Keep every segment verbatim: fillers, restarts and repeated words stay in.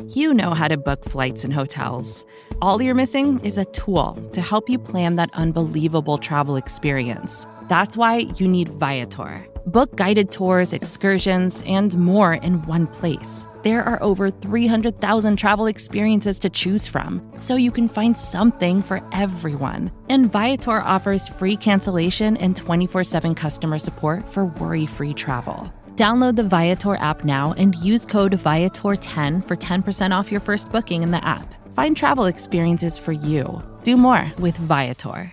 You know how to book flights and hotels. All you're missing is a tool to help you plan that unbelievable travel experience. That's why you need Viator. Book guided tours, excursions, and more in one place. There are over three hundred thousand travel experiences to choose from, so you can find something for everyone. And Viator offers free cancellation and twenty-four seven customer support for worry-free travel. Download the Viator app now and use code Viator ten for ten percent off your first booking in the app. Find travel experiences for you. Do more with Viator.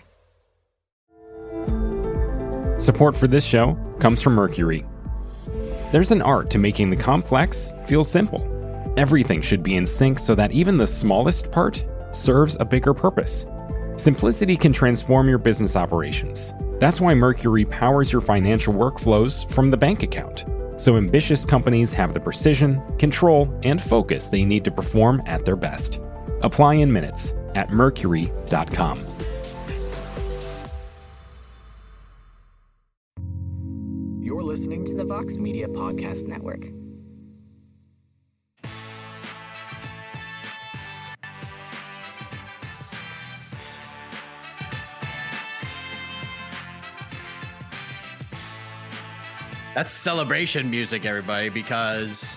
Support for this show comes from Mercury. There's an art to making the complex feel simple. Everything should be in sync so that even the smallest part serves a bigger purpose. Simplicity can transform your business operations. That's why Mercury powers your financial workflows from the bank account, so ambitious companies have the precision, control, and focus they need to perform at their best. Apply in minutes at mercury dot com. You're listening to the Vox Media Podcast Network. That's celebration music, everybody, because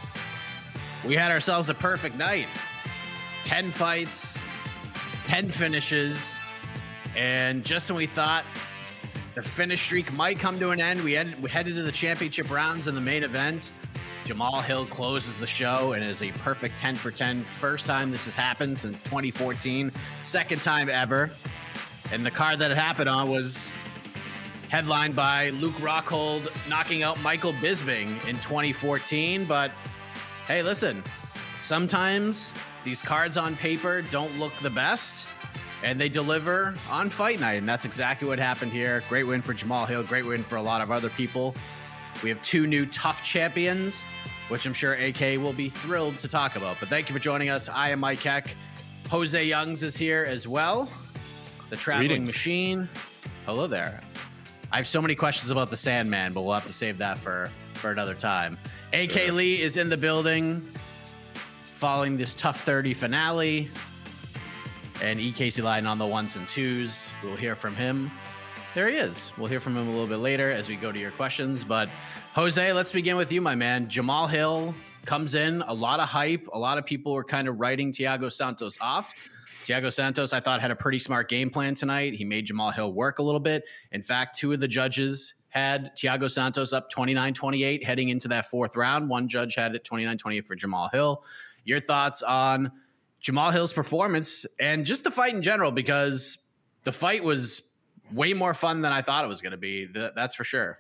we had ourselves a perfect night. ten fights, ten finishes, and just when we thought the finish streak might come to an end, we, had, we headed to the championship rounds in the main event. Jamal Hill closes the show and is a perfect ten for ten. First time this has happened since twenty fourteen. Second time ever. And the card that it happened on was headlined by Luke Rockhold knocking out Michael Bisping in twenty fourteen. But hey, listen, sometimes these cards on paper don't look the best, and they deliver on fight night, and that's exactly what happened here. Great win for Jamal Hill, great win for a lot of other people. We have two new tough champions, which I'm sure A K will be thrilled to talk about. But thank you for joining us. I am Mike Heck. Jose Youngs is here as well. The traveling Greetings. machine. Hello there. I have so many questions about the Sandman, but we'll have to save that for, for another time. A K Sure. Lee is in the building following this Tough thirty finale. And E. Casey Lyden on the ones and twos. We'll hear from him. There he is. We'll hear from him a little bit later as we go to your questions. But Jose, let's begin with you, my man. Jamal Hill comes in, a lot of hype. A lot of people were kind of writing Thiago Santos off. Thiago Santos, I thought, had a pretty smart game plan tonight. He made Jamal Hill work a little bit. In fact, two of the judges had Thiago Santos up twenty-nine twenty-eight heading into that fourth round. One judge had it twenty-nine twenty-eight for Jamal Hill. Your thoughts on Jamal Hill's performance and just the fight in general, because the fight was way more fun than I thought it was going to be. That's for sure.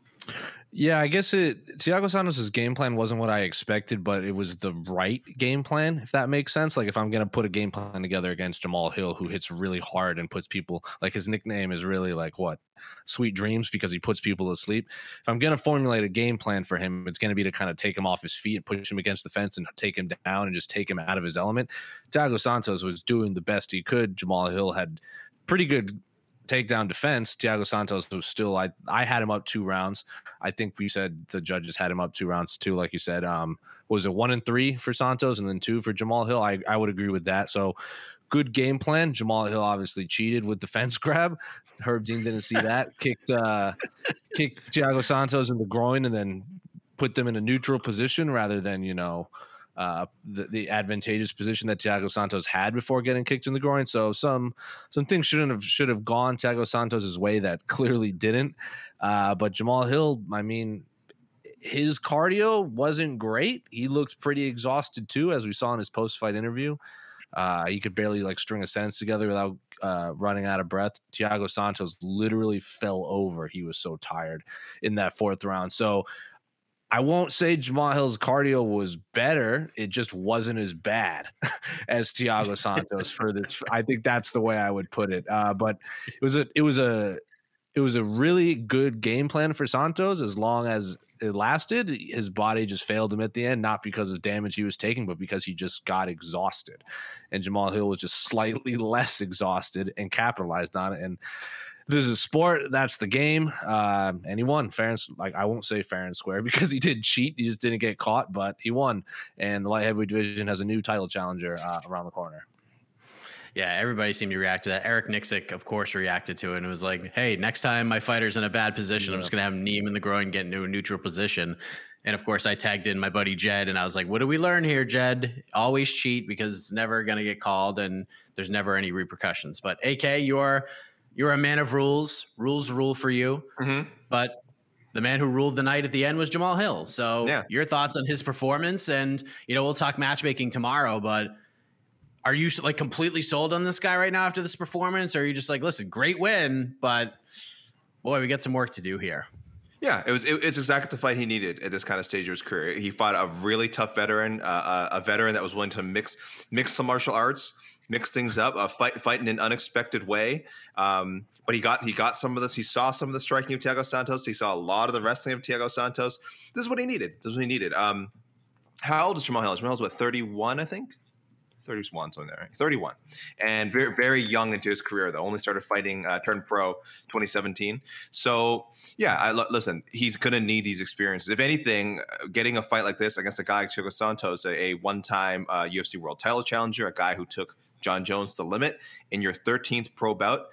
Yeah, I guess it. Thiago Santos' game plan wasn't what I expected, but it was the right game plan, if that makes sense. Like, if I'm going to put a game plan together against Jamal Hill, who hits really hard and puts people, like, his nickname is really like what? Sweet Dreams, because he puts people to sleep. If I'm going to formulate a game plan for him, it's going to be to kind of take him off his feet and push him against the fence and take him down and just take him out of his element. Thiago Santos was doing the best he could. Jamal Hill had pretty good takedown defense. Thiago Santos was still, I I had him up two rounds. I think we said the judges had him up two rounds too, like you said. Um, was it one and three for Santos and then two for Jamal Hill? I, I would agree with that. So good game plan. Jamal Hill obviously cheated with the fence grab. Herb Dean didn't see that. Kicked uh, kicked Thiago Santos in the groin and then put them in a neutral position rather than, you know, Uh, the, the advantageous position that Thiago Santos had before getting kicked in the groin. So some some things shouldn't have should have gone Thiago Santos' way that clearly didn't. Uh, but Jamal Hill, I mean, his cardio wasn't great. He looked pretty exhausted too, as we saw in his post-fight interview. Uh, he could barely like string a sentence together without uh, running out of breath. Thiago Santos literally fell over. He was so tired in that fourth round. So I won't say Jamal Hill's cardio was better. It just wasn't as bad as Thiago Santos for this. I think that's the way I would put it. Uh, but it was a, it was a, it was a really good game plan for Santos as long as it lasted. His body just failed him at the end, not because of damage he was taking, but because he just got exhausted. And Jamal Hill was just slightly less exhausted and capitalized on it. And This is a sport. That's the game. Uh, and he won fair and like I won't say fair and square because he did cheat. He just didn't get caught, but he won. And the light heavyweight division has a new title challenger uh, around the corner. Yeah, everybody seemed to react to that. Eric Nixick, of course, reacted to it and was like, hey, next time my fighter's in a bad position, yeah. I'm just going to have him knee him in the groin, get into a neutral position. And, of course, I tagged in my buddy Jed, and I was like, what do we learn here, Jed? Always cheat because it's never going to get called, and there's never any repercussions. But, A K, you're you're a man of rules. Rules rule for you. Mm-hmm. But the man who ruled the night at the end was Jamal Hill. So yeah. Your thoughts on his performance, and, you know, we'll talk matchmaking tomorrow, but are you, like, completely sold on this guy right now after this performance, or are you just like, listen, great win, but, boy, we got some work to do here? Yeah, it was. It, it's exactly the fight he needed at this kind of stage of his career. He fought a really tough veteran, uh, a veteran that was willing to mix mix some martial arts, mix things up, uh, fight fight in an unexpected way. Um, but he got he got some of this. He saw some of the striking of Thiago Santos. He saw a lot of the wrestling of Thiago Santos. This is what he needed. This is what he needed. Um, how old is Jamal Hill? Jamal Hill's what, thirty-one, I think. thirty-one, something there, right? thirty-one, and very, very young into his career. Though only started fighting, uh, turned pro twenty seventeen. So yeah, I listen. He's gonna need these experiences. If anything, getting a fight like this against a guy like Thiago Santos, a, a one-time uh, U F C World Title challenger, a guy who took John Jones to the limit in your thirteenth pro bout.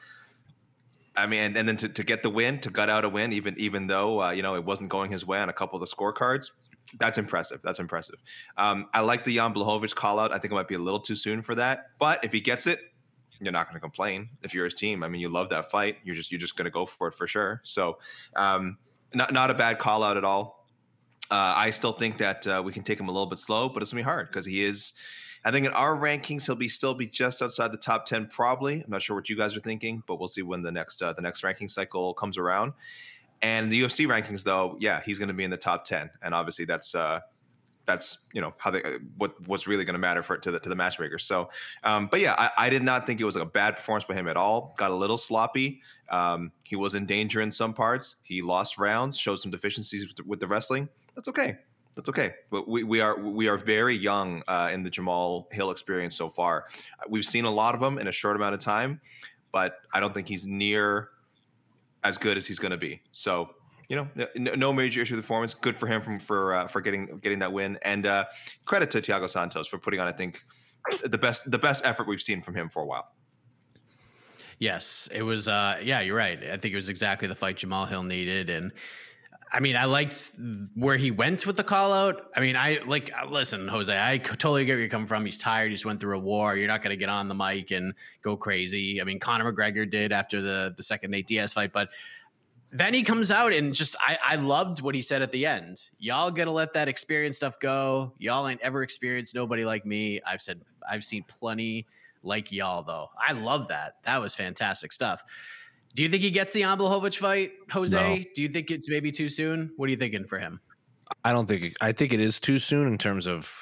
I mean, and, and then to, to get the win, to gut out a win, even even though uh, you know it wasn't going his way on a couple of the scorecards. That's impressive. That's impressive. Um, I like the Jan Blachowicz call out. I think it might be a little too soon for that. But if he gets it, you're not going to complain. If you're his team, I mean, you love that fight. You're just you're just going to go for it for sure. So, um, not not a bad call out at all. Uh, I still think that uh, we can take him a little bit slow, but it's gonna be hard because he is. I think in our rankings, he'll be still be just outside the top ten, probably. I'm not sure what you guys are thinking, but we'll see when the next uh, the next ranking cycle comes around. And the U F C rankings, though, yeah, he's going to be in the top ten, and obviously that's uh, that's you know how they uh, what what's really going to matter for to the to the matchmakers. So, um, but yeah, I, I did not think it was like a bad performance by him at all. Got a little sloppy. Um, he was in danger in some parts. He lost rounds, showed some deficiencies with the, with the wrestling. That's okay. That's okay. But we we are we are very young uh, in the Jamal Hill experience so far. We've seen a lot of them in a short amount of time, but I don't think he's near as good as he's going to be. So, you know, no, no major issue with the performance. Good for him from, for uh, for getting getting that win. And uh, credit to Thiago Santos for putting on, I think, the best the best effort we've seen from him for a while. Yes, it was. Uh, yeah, you're right. I think it was exactly the fight Jamal Hill needed. And I mean, I liked where he went with the call out. I mean, I like, listen, Jose, I totally get where you're coming from. He's tired. He just went through a war. You're not going to get on the mic and go crazy. I mean, Conor McGregor did after the, the second Nate Diaz fight, but then he comes out and just, I, I loved what he said at the end. Y'all got to let that experience stuff go. Y'all ain't ever experienced nobody like me. I've said, I've seen plenty like y'all though. I love that. That was fantastic stuff. Do you think he gets the Jan Blachowicz fight, Jose? No. Do you think it's maybe too soon? What are you thinking for him? I don't think. It, I think it is too soon in terms of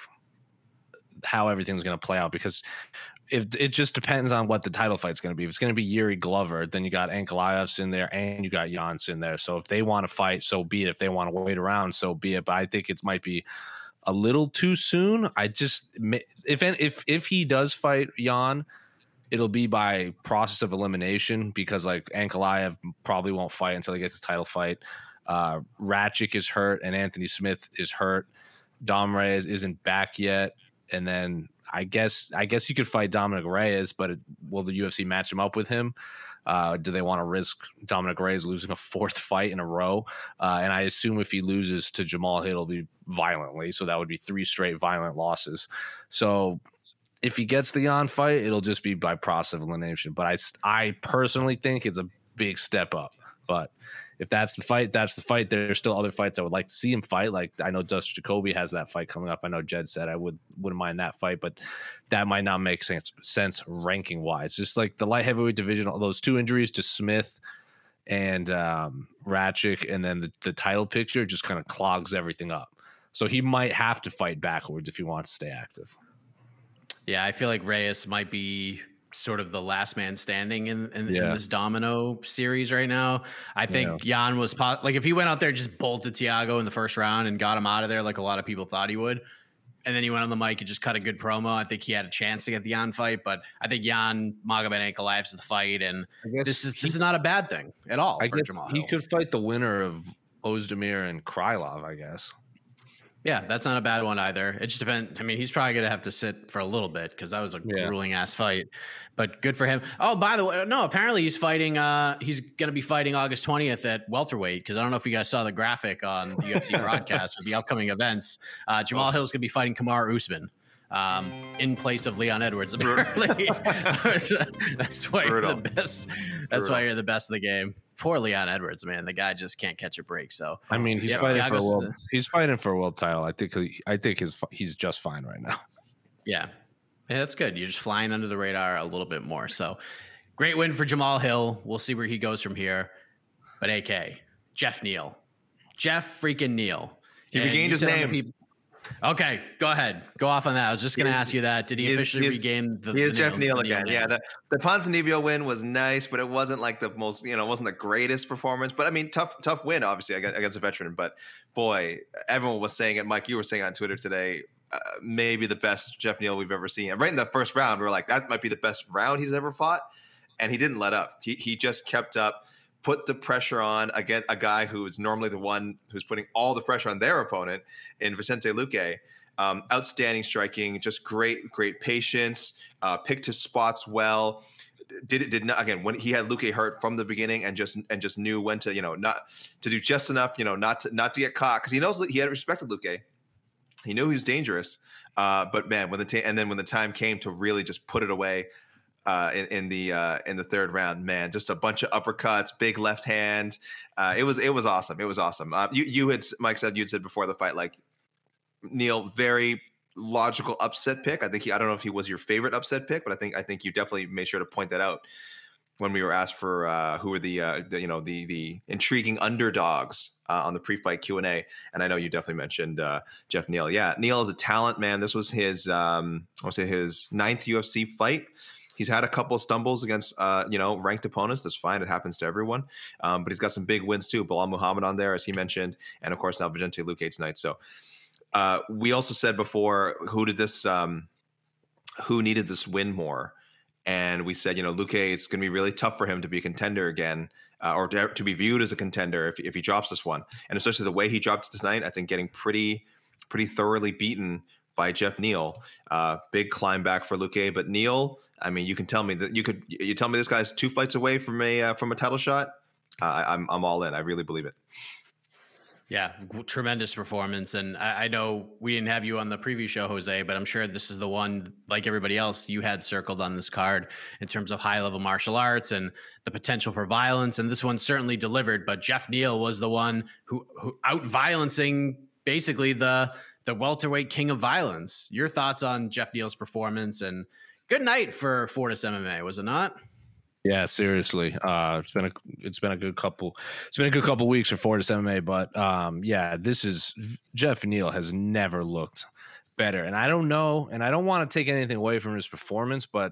how everything's going to play out because if it just depends on what the title fight's going to be. If it's going to be Yuri Glover, then you got Ankalaev's in there and you got Jans in there. So if they want to fight, so be it. If they want to wait around, so be it. But I think it might be a little too soon. I just if if if he does fight Jan, it'll be by process of elimination because like Ankalaev probably won't fight until he gets a title fight. Uh, Ratchik is hurt and Anthony Smith is hurt. Dom Reyes isn't back yet. And then I guess I guess you could fight Dominic Reyes, but it, will the U F C match him up with him? Uh, do they want to risk Dominic Reyes losing a fourth fight in a row? Uh, and I assume if he loses to Jamal Hill, it'll be violently. So that would be three straight violent losses. So if he gets the on fight, it'll just be by process of elimination. But I, I personally think it's a big step up. But if that's the fight, that's the fight. There's still other fights I would like to see him fight. Like I know Dustin Jacoby has that fight coming up. I know Jed said I would, wouldn't mind that fight, but that might not make sense, sense ranking wise. Just like the light heavyweight division, all those two injuries to Smith and um, Ratchik, and then the, the title picture just kind of clogs everything up. So he might have to fight backwards if he wants to stay active. Yeah, I feel like Reyes might be sort of the last man standing in, in, yeah. in this domino series right now. I think yeah. Jan was po- like if he went out there just bolted Thiago in the first round and got him out of there like a lot of people thought he would, and then he went on the mic and just cut a good promo. I think he had a chance to get the Jan fight, but I think Jan Magomed Ankalaev's the fight, and this is he, this is not a bad thing at all I for guess Jamal he Hill. could fight the winner of Ozdemir and Krylov, I guess. Yeah, that's not a bad one either. It just depends. I mean, he's probably going to have to sit for a little bit because that was a yeah. grueling ass fight, but good for him. Oh, by the way, no, apparently he's fighting, uh, he's going to be fighting August twentieth at welterweight. Cause I don't know if you guys saw the graphic on the U F C broadcast with the upcoming events. Uh, Jamal Hill's going to be fighting Kamaru Usman um, in place of Leon Edwards. Apparently. That's why Brutal. You're the best. That's Brutal. Why you're the best of the game. Poor Leon Edwards, man. The guy just can't catch a break. So I mean, he's yeah, fighting Thiago's, for a world. He's fighting for a world title. I think. He, I think his he's just fine right now. Yeah, yeah, that's good. You're just flying under the radar a little bit more. So great win for Jamal Hill. We'll see where he goes from here. But A K, Jeff Neal, Jeff freaking Neal. He and regained his name. People, okay, go ahead. Go off on that. I was just going to ask you that. Did he, he officially is, regain the He is the Jeff Neal again. Neal yeah, the, the Ponzinibbio win was nice, but it wasn't like the most, you know, it wasn't the greatest performance. But I mean, tough, tough win, obviously, against a veteran. But boy, everyone was saying it. Mike, you were saying on Twitter today, uh, maybe the best Jeff Neal we've ever seen. And right in the first round, we we're like, that might be the best round he's ever fought. And he didn't let up. He he just kept up, put the pressure on again, a guy who is normally the one who's putting all the pressure on their opponent in Vicente Luque. Um, outstanding striking, just great, great patience, uh, picked his spots well. Did it, did not, again, when he had Luque hurt from the beginning and just, and just knew when to, you know, not to do just enough, you know, not to, not to get caught. Cause he knows he had respected Luque. He knew he was dangerous. Uh, but man, when the, t- and then when the time came to really just put it away, uh, in, in the, uh, in the third round, man, just a bunch of uppercuts, big left hand. Uh, it was, it was awesome. It was awesome. Uh, you, you had, Mike said, you'd said before the fight, like, Neal, very logical upset pick. I think he, I don't know if he was your favorite upset pick, but I think I think you definitely made sure to point that out when we were asked for uh, who are the, uh, the you know the the intriguing underdogs uh, on the pre-fight Q and A. And I know you definitely mentioned uh, Jeff Neal. Yeah, Neal is a talent, man. This was his um, I want to say his ninth U F C fight. He's had a couple of stumbles against, uh, you know, ranked opponents. That's fine. It happens to everyone. Um, but he's got some big wins too. Bilal Muhammad on there, as he mentioned, and of course now Vicente Luque tonight. So. Uh, we also said before, who did this, um, who needed this win more? And we said, you know, Luque, it's going to be really tough for him to be a contender again, uh, or to, to be viewed as a contender if, if he drops this one. And especially the way he dropped it tonight, I think getting pretty, pretty thoroughly beaten by Jeff Neal. Uh, big climb back for Luque, but Neal, I mean, you can tell me that you could, you tell me this guy's two fights away from a, uh, from a title shot. Uh, I, I'm, I'm all in. I really believe it. Yeah, tremendous performance. And I, I know we didn't have you on the preview show, Jose, but I'm sure this is the one, like everybody else, you had circled on this card in terms of high-level martial arts and the potential for violence. And this one certainly delivered, but Jeff Neal was the one who, who out-violencing basically the, the welterweight king of violence. Your thoughts on Jeff Neal's performance, and good night for Fortis M M A, was it not? Yeah, seriously. Uh, it's been a it's been a good couple it's been a good couple weeks for Fortis M M A, but um, yeah, this is Jeff Neal has never looked better, and I don't know, and I don't want to take anything away from his performance, but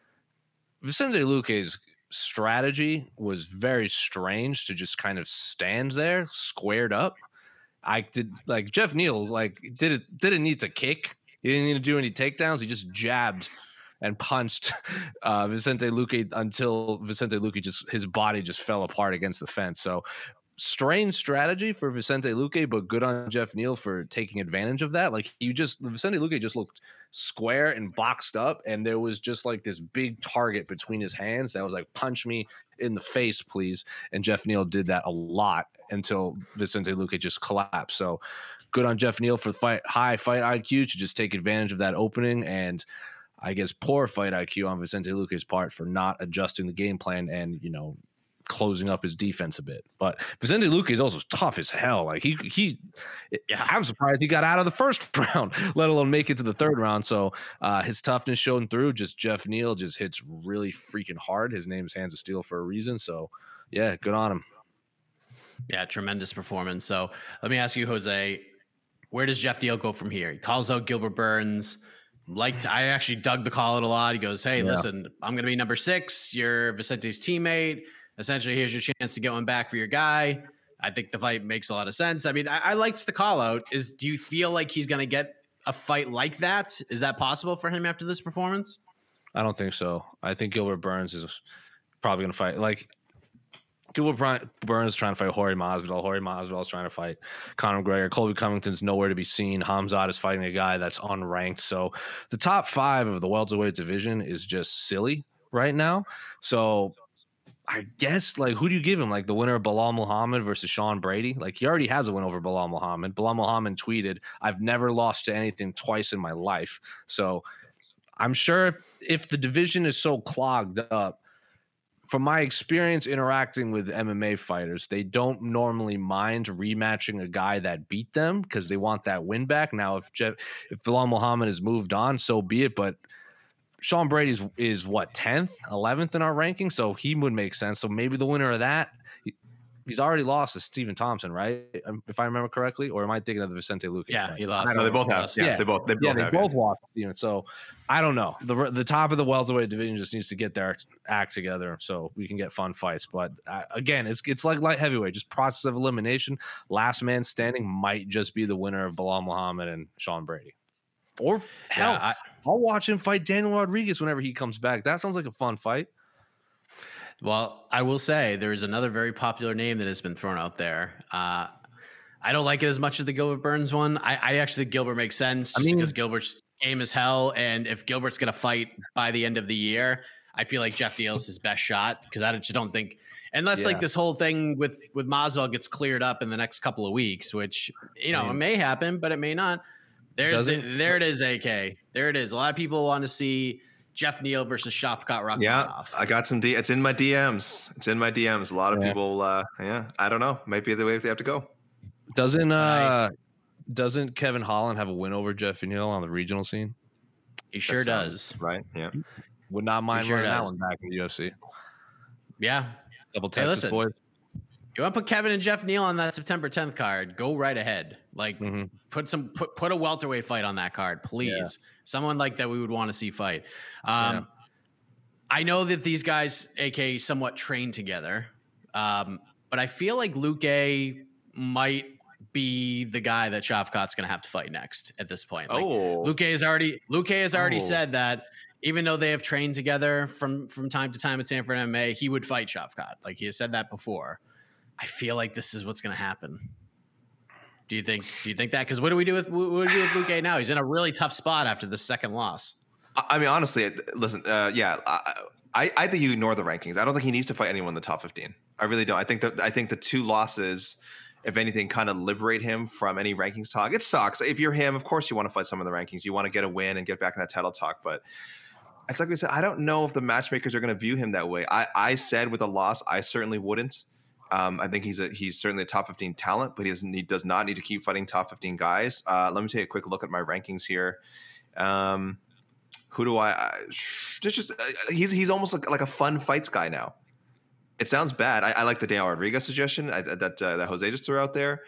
Vicente Luque's strategy was very strange to just kind of stand there, squared up. I did like Jeff Neal, like did it didn't need to kick, he didn't need to do any takedowns, he just jabbed and punched uh, Vicente Luque until Vicente Luque just his body just fell apart against the fence. So strange strategy for Vicente Luque, but good on Jeff Neal for taking advantage of that. Like you just Vicente Luque just looked square and boxed up, and there was just like this big target between his hands that was like, punch me in the face, please. And Jeff Neal did that a lot until Vicente Luque just collapsed. So good on Jeff Neal for fight high fight I Q to just take advantage of that opening, and I guess poor fight I Q on Vicente Luque's part for not adjusting the game plan and, you know, closing up his defense a bit. But Vicente Luque is also tough as hell. Like he, he, yeah, I'm surprised he got out of the first round, let alone make it to the third round. So uh, his toughness showing through. Just Jeff Neal just hits really freaking hard. His name is Hands of Steel for a reason. So yeah, good on him. Yeah, tremendous performance. So let me ask you, Jose, where does Jeff Neal go from here? He calls out Gilbert Burns. Liked, I actually dug the call out a lot. He goes, hey, yeah. listen, I'm going to be number six. You're Vicente's teammate. Essentially, here's your chance to get one back for your guy. I think the fight makes a lot of sense. I mean, I, I liked the call out. Is do you feel like he's going to get a fight like that? Is that possible for him after this performance? I don't think so. I think Gilbert Burns is probably going to fight. Like, Gilbert Burns is trying to fight Jorge Masvidal. Jorge Masvidal is trying to fight Conor McGregor. Colby Covington's nowhere to be seen. Hamzat is fighting a guy that's unranked. So the top five of the welterweight division is just silly right now. So I guess, like, who do you give him? Like, the winner of Bilal Muhammad versus Sean Brady? Like, he already has a win over Bilal Muhammad. Bilal Muhammad tweeted, "I've never lost to anything twice in my life." So I'm sure if, if the division is so clogged up, from my experience interacting with M M A fighters, they don't normally mind rematching a guy that beat them because they want that win back. Now, if Jeff, if Bilal Muhammad has moved on, so be it. But Sean Brady is, is what, tenth, eleventh in our ranking, so he would make sense. So maybe the winner of that, he, he's already lost to Stephen Thompson, right? If I remember correctly, or am I thinking of the Vicente Luque? Yeah, fight? he lost. I know they both have. Yeah, Yeah. they both they both Yeah, they have. both yeah. lost. You know, so I don't know. The the top of the welterweight division just needs to get their act together so we can get fun fights. But uh, again, it's it's like light heavyweight, just process of elimination. Last man standing might just be the winner of Bilal Muhammad and Sean Brady. Or hell, Yeah, I, I'll watch him fight Daniel Rodriguez whenever he comes back. That sounds like a fun fight. well, I will say there's another very popular name that has been thrown out there. Uh, I don't like it as much as the Gilbert Burns one. I, I actually think Gilbert makes sense just I mean- because Gilbert's game is hell. And if Gilbert's going to fight by the end of the year, I feel like Jeff Neal's his best shot because I just don't think, unless Yeah. like this whole thing with, with Masvidal gets cleared up in the next couple of weeks, which, you know, I mean- it may happen, but it may not. There's the, Doesn't- there it is, A K. There it is. A lot of people want to see Jeff Neal versus Shavkat Rakhmonov. Yeah, I got some. D- it's in my D Ms. It's in my D Ms. A lot of Yeah. people. Uh, yeah, I don't know. Might be the way they have to go. Doesn't uh Nice. doesn't Kevin Holland have a win over Jeff Neal on the regional scene? He sure That does. sounds Right. Yeah. Would not mind sure running that does. one back in the U F C. Yeah. Double Hey, Texas listen. boys. You want to put Kevin and Jeff Neal on that September tenth card? Go right ahead. Like, Mhm. put some put put a welterweight fight on that card, please. Yeah. Someone like that we would want to see fight. Um, Yeah. I know that these guys, A K, somewhat train together, um, but I feel like Luque might be the guy that Shavkat's going to have to fight next at this point. Like, Oh, Luque has already Luque has already Oh. said that even though they have trained together from from time to time at Sanford M M A, he would fight Shavkat. Like, he has said that before. I feel like this is what's going to happen. Do you think? Do you think that? Because what do we do with what do we do with Luque now? He's in a really tough spot after the second loss. I I mean, honestly, it- listen. Uh, yeah, I, I, I think you ignore the rankings. I don't think he needs to fight anyone in the top fifteen. I really don't. I think that I think the two losses, if anything, kind of liberate him from any rankings talk. It sucks. If you're him, of course you want to fight some of the rankings. You want to get a win and get back in that title talk. But it's like we said, I don't know if the matchmakers are going to view him that way. I, I said with a loss, I certainly wouldn't. Um, I think he's a he's certainly a top fifteen talent, but he doesn't he does not need to keep fighting top fifteen guys. Uh, let me take a quick look at my rankings here. Um, who do I, I just just uh, he's he's almost like, like a fun fights guy now. It sounds bad. I, I like the Daniel Rodriguez suggestion I, that uh, that Jose just threw out there.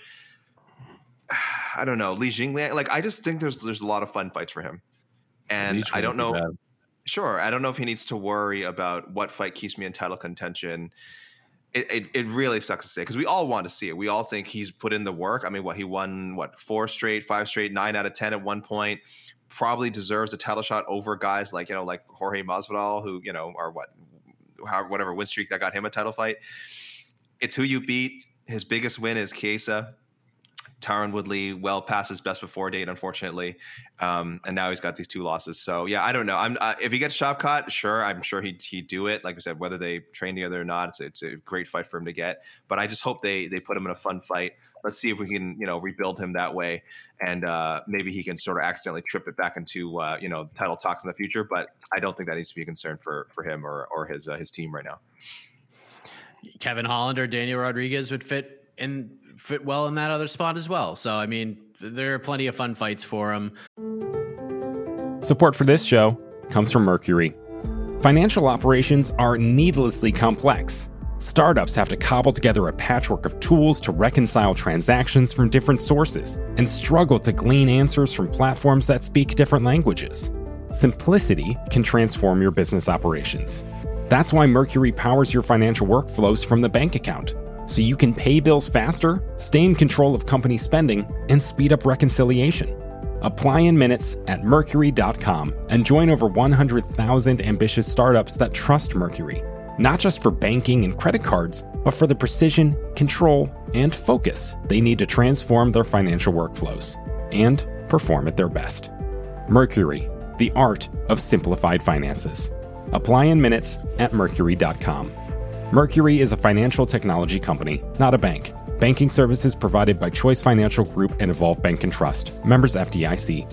I don't know Li Jingliang. Like I just think there's there's a lot of fun fights for him, and Each I one don't would be know. bad. Sure, I don't know if he needs to worry about what fight keeps me in title contention. It it, it really sucks to say because we all want to see it. We all think he's put in the work. I mean, what he won, what four straight, five straight, nine out of ten at one point. Probably deserves a title shot over guys like you know like Jorge Masvidal, who you know are what, how, whatever win streak that got him a title fight. It's who you beat. His biggest win is Chiesa. Tyron Woodley, well past his best before date, unfortunately, um, and now he's got these two losses. So yeah, I don't know. I'm uh, if he gets Shavkat, sure, I'm sure he'd he'd do it. Like I said, whether they train together or not, it's it's a great fight for him to get. But I just hope they they put him in a fun fight. Let's see if we can you know rebuild him that way, and uh, maybe he can sort of accidentally trip it back into uh, you know title talks in the future. But I don't think that needs to be a concern for for him or or his uh, his team right now. Kevin Holland or Daniel Rodriguez would fit in fit well in that other spot as well. So I mean, there are plenty of fun fights for him. Support for this show comes from Mercury. Financial operations are needlessly complex. Startups have to cobble together a patchwork of tools to reconcile transactions from different sources and struggle to glean answers from platforms that speak different languages. Simplicity can transform your business operations. That's why Mercury powers your financial workflows from the bank account, so you can pay bills faster, stay in control of company spending, and speed up reconciliation. Apply in minutes at Mercury dot com and join over one hundred thousand ambitious startups that trust Mercury, not just for banking and credit cards, but for the precision, control, and focus they need to transform their financial workflows and perform at their best. Mercury, the art of simplified finances. Apply in minutes at Mercury dot com. Mercury is a financial technology company, not a bank. Banking services provided by Choice Financial Group and Evolve Bank and Trust. Members F D I C.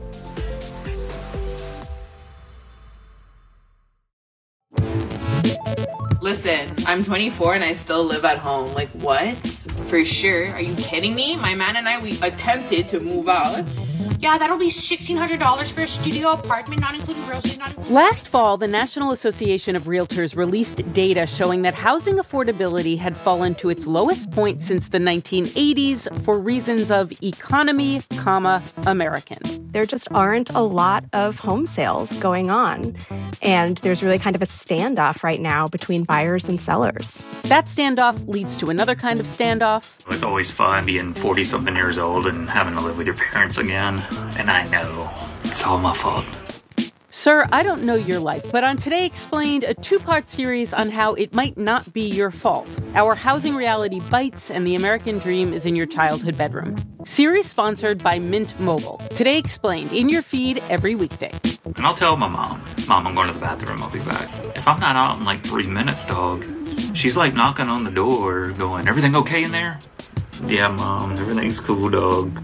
Listen, I'm twenty-four and I still live at home. Like, what? For sure. Are you kidding me? My man and I, we attempted to move out. Yeah, that'll be sixteen hundred dollars for a studio apartment, not including groceries, not including... Last fall, the National Association of Realtors released data showing that housing affordability had fallen to its lowest point since the nineteen eighties for reasons of economy, comma, American. There just aren't a lot of home sales going on. And there's really kind of a standoff right now between buyers and sellers. That standoff leads to another kind of standoff. It's always fun being forty-something years old and having to live with your parents again. And I know it's all my fault. Sir, I don't know your life, but on Today Explained, a two-part series on how it might not be your fault. Our housing reality bites and the American dream is in your childhood bedroom. Series sponsored by Mint Mobile. Today Explained, in your feed every weekday. And I'll tell my mom, Mom, I'm going to the bathroom, I'll be back. If I'm not out in like three minutes, dog, she's like knocking on the door going, everything okay in there? Yeah, Mom, everything's cool, dog.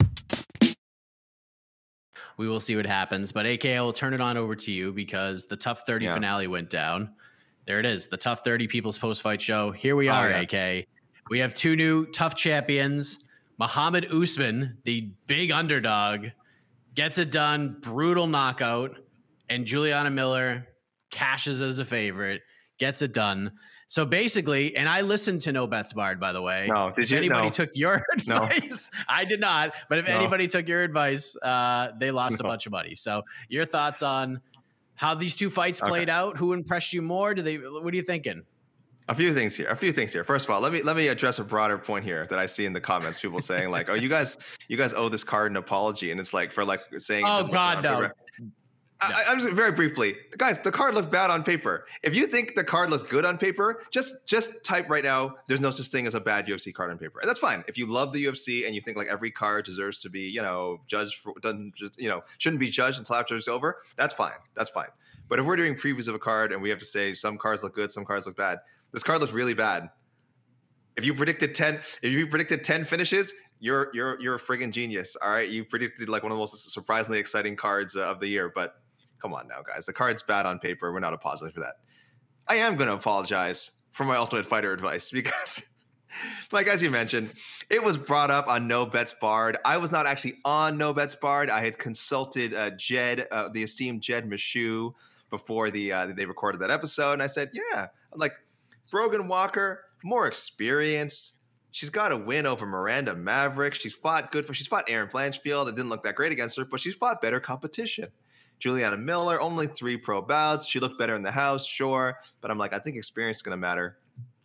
We will see what happens, but A K, I will turn it on over to you because the Tough thirty yeah. finale went down. There it is, the Tough thirty People's Post-Fight Show. Here we are, oh, yeah. A K. We have two new Tough champions. Muhammad Usman, the big underdog, gets it done, brutal knockout, and Juliana Miller cashes as a favorite, gets it done. So basically, and I listened to No Bets Barred, by the way. No, did if you? anybody no. took your advice, no. I did not. But if no. anybody took your advice, uh, they lost no. a bunch of money. So your thoughts on how these two fights played okay. out? Who impressed you more? Do they? What are you thinking? A few things here. A few things here. First of all, let me let me address a broader point here that I see in the comments. People saying like, "Oh, you guys, you guys owe this card an apology," and it's like for like saying, "Oh God, no." I, I'm just very briefly, guys. The card looked bad on paper. If you think the card looks good on paper, just just type right now. There's no such thing as a bad U F C card on paper, and that's fine. If you love the U F C and you think like every card deserves to be, you know, judged for, doesn't, you know, shouldn't be judged until after it's over, that's fine. That's fine. But if we're doing previews of a card and we have to say some cards look good, some cards look bad, this card looks really bad. If you predicted ten, if you predicted ten finishes, you're you're you're a friggin' genius. All right, you predicted like one of the most surprisingly exciting cards uh, of the year, but. Come on now, guys. The card's bad on paper. We're not apologizing for that. I am going to apologize for my Ultimate Fighter advice because, like as you mentioned, it was brought up on No Bets Barred. I was not actually on No Bets Barred. I had consulted uh, Jed, uh, the esteemed Jed Meshew, before the uh, they recorded that episode, and I said, "Yeah, I'm like Brogan Walker, more experience. She's got a win over Miranda Maverick. She's fought good for. She's fought Erin Blanchfield. It didn't look that great against her, but she's fought better competition." Juliana Miller, only three pro bouts. She looked better in the house, sure. But I'm like, I think experience is going to matter.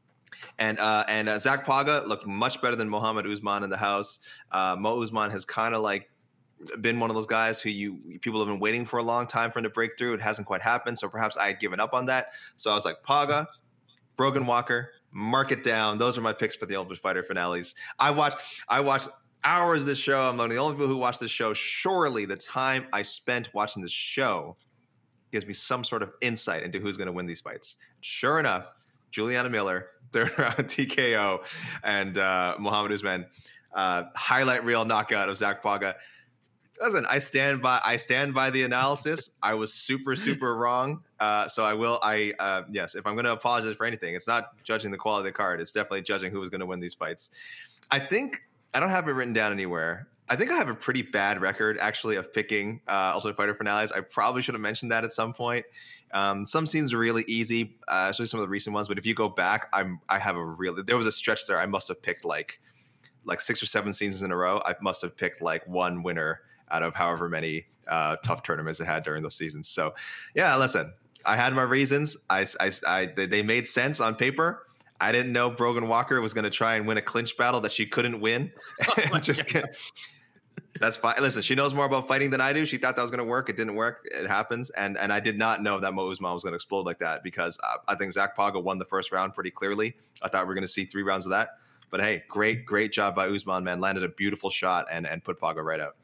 And uh, and uh, Zach Paga looked much better than Muhammad Usman in the house. Uh, Mo Usman has kind of like been one of those guys who you people have been waiting for a long time for him to break through. It hasn't quite happened. So perhaps I had given up on that. So I was like, Paga, Brogan Walker, mark it down. Those are my picks for the Ultimate Fighter finales. I watched, I watched hours of this show. I'm one of the only people who watch this show. Surely the time I spent watching this show gives me some sort of insight into who's going to win these fights. Sure enough, Juliana Miller, third round T K O, and uh, Muhammad Usman, uh, highlight reel knockout of Zach Paga. Listen, I stand by. I stand by the analysis. I was super, super wrong. Uh, so I will. I uh, yes. If I'm going to apologize for anything, it's not judging the quality of the card. It's definitely judging who was going to win these fights. I think. I don't have it written down anywhere. I think I have a pretty bad record, actually, of picking uh, Ultimate Fighter finales. I probably should have mentioned that at some point. Um, some scenes are really easy, uh, especially some of the recent ones. But if you go back, I'm I have a really there was a stretch there. I must have picked like like six or seven seasons in a row. I must have picked like one winner out of however many uh, tough tournaments I had during those seasons. So yeah, listen, I had my reasons. I, I, I they made sense on paper. I didn't know Brogan Walker was going to try and win a clinch battle that she couldn't win. Oh just get, That's fine. Listen, she knows more about fighting than I do. She thought that was going to work. It didn't work. It happens. And and I did not know that Mo Usman was going to explode like that because uh, I think Zach Paga won the first round pretty clearly. I thought we were going to see three rounds of that. But hey, great, great job by Usman, man. Landed a beautiful shot and, and put Paga right out.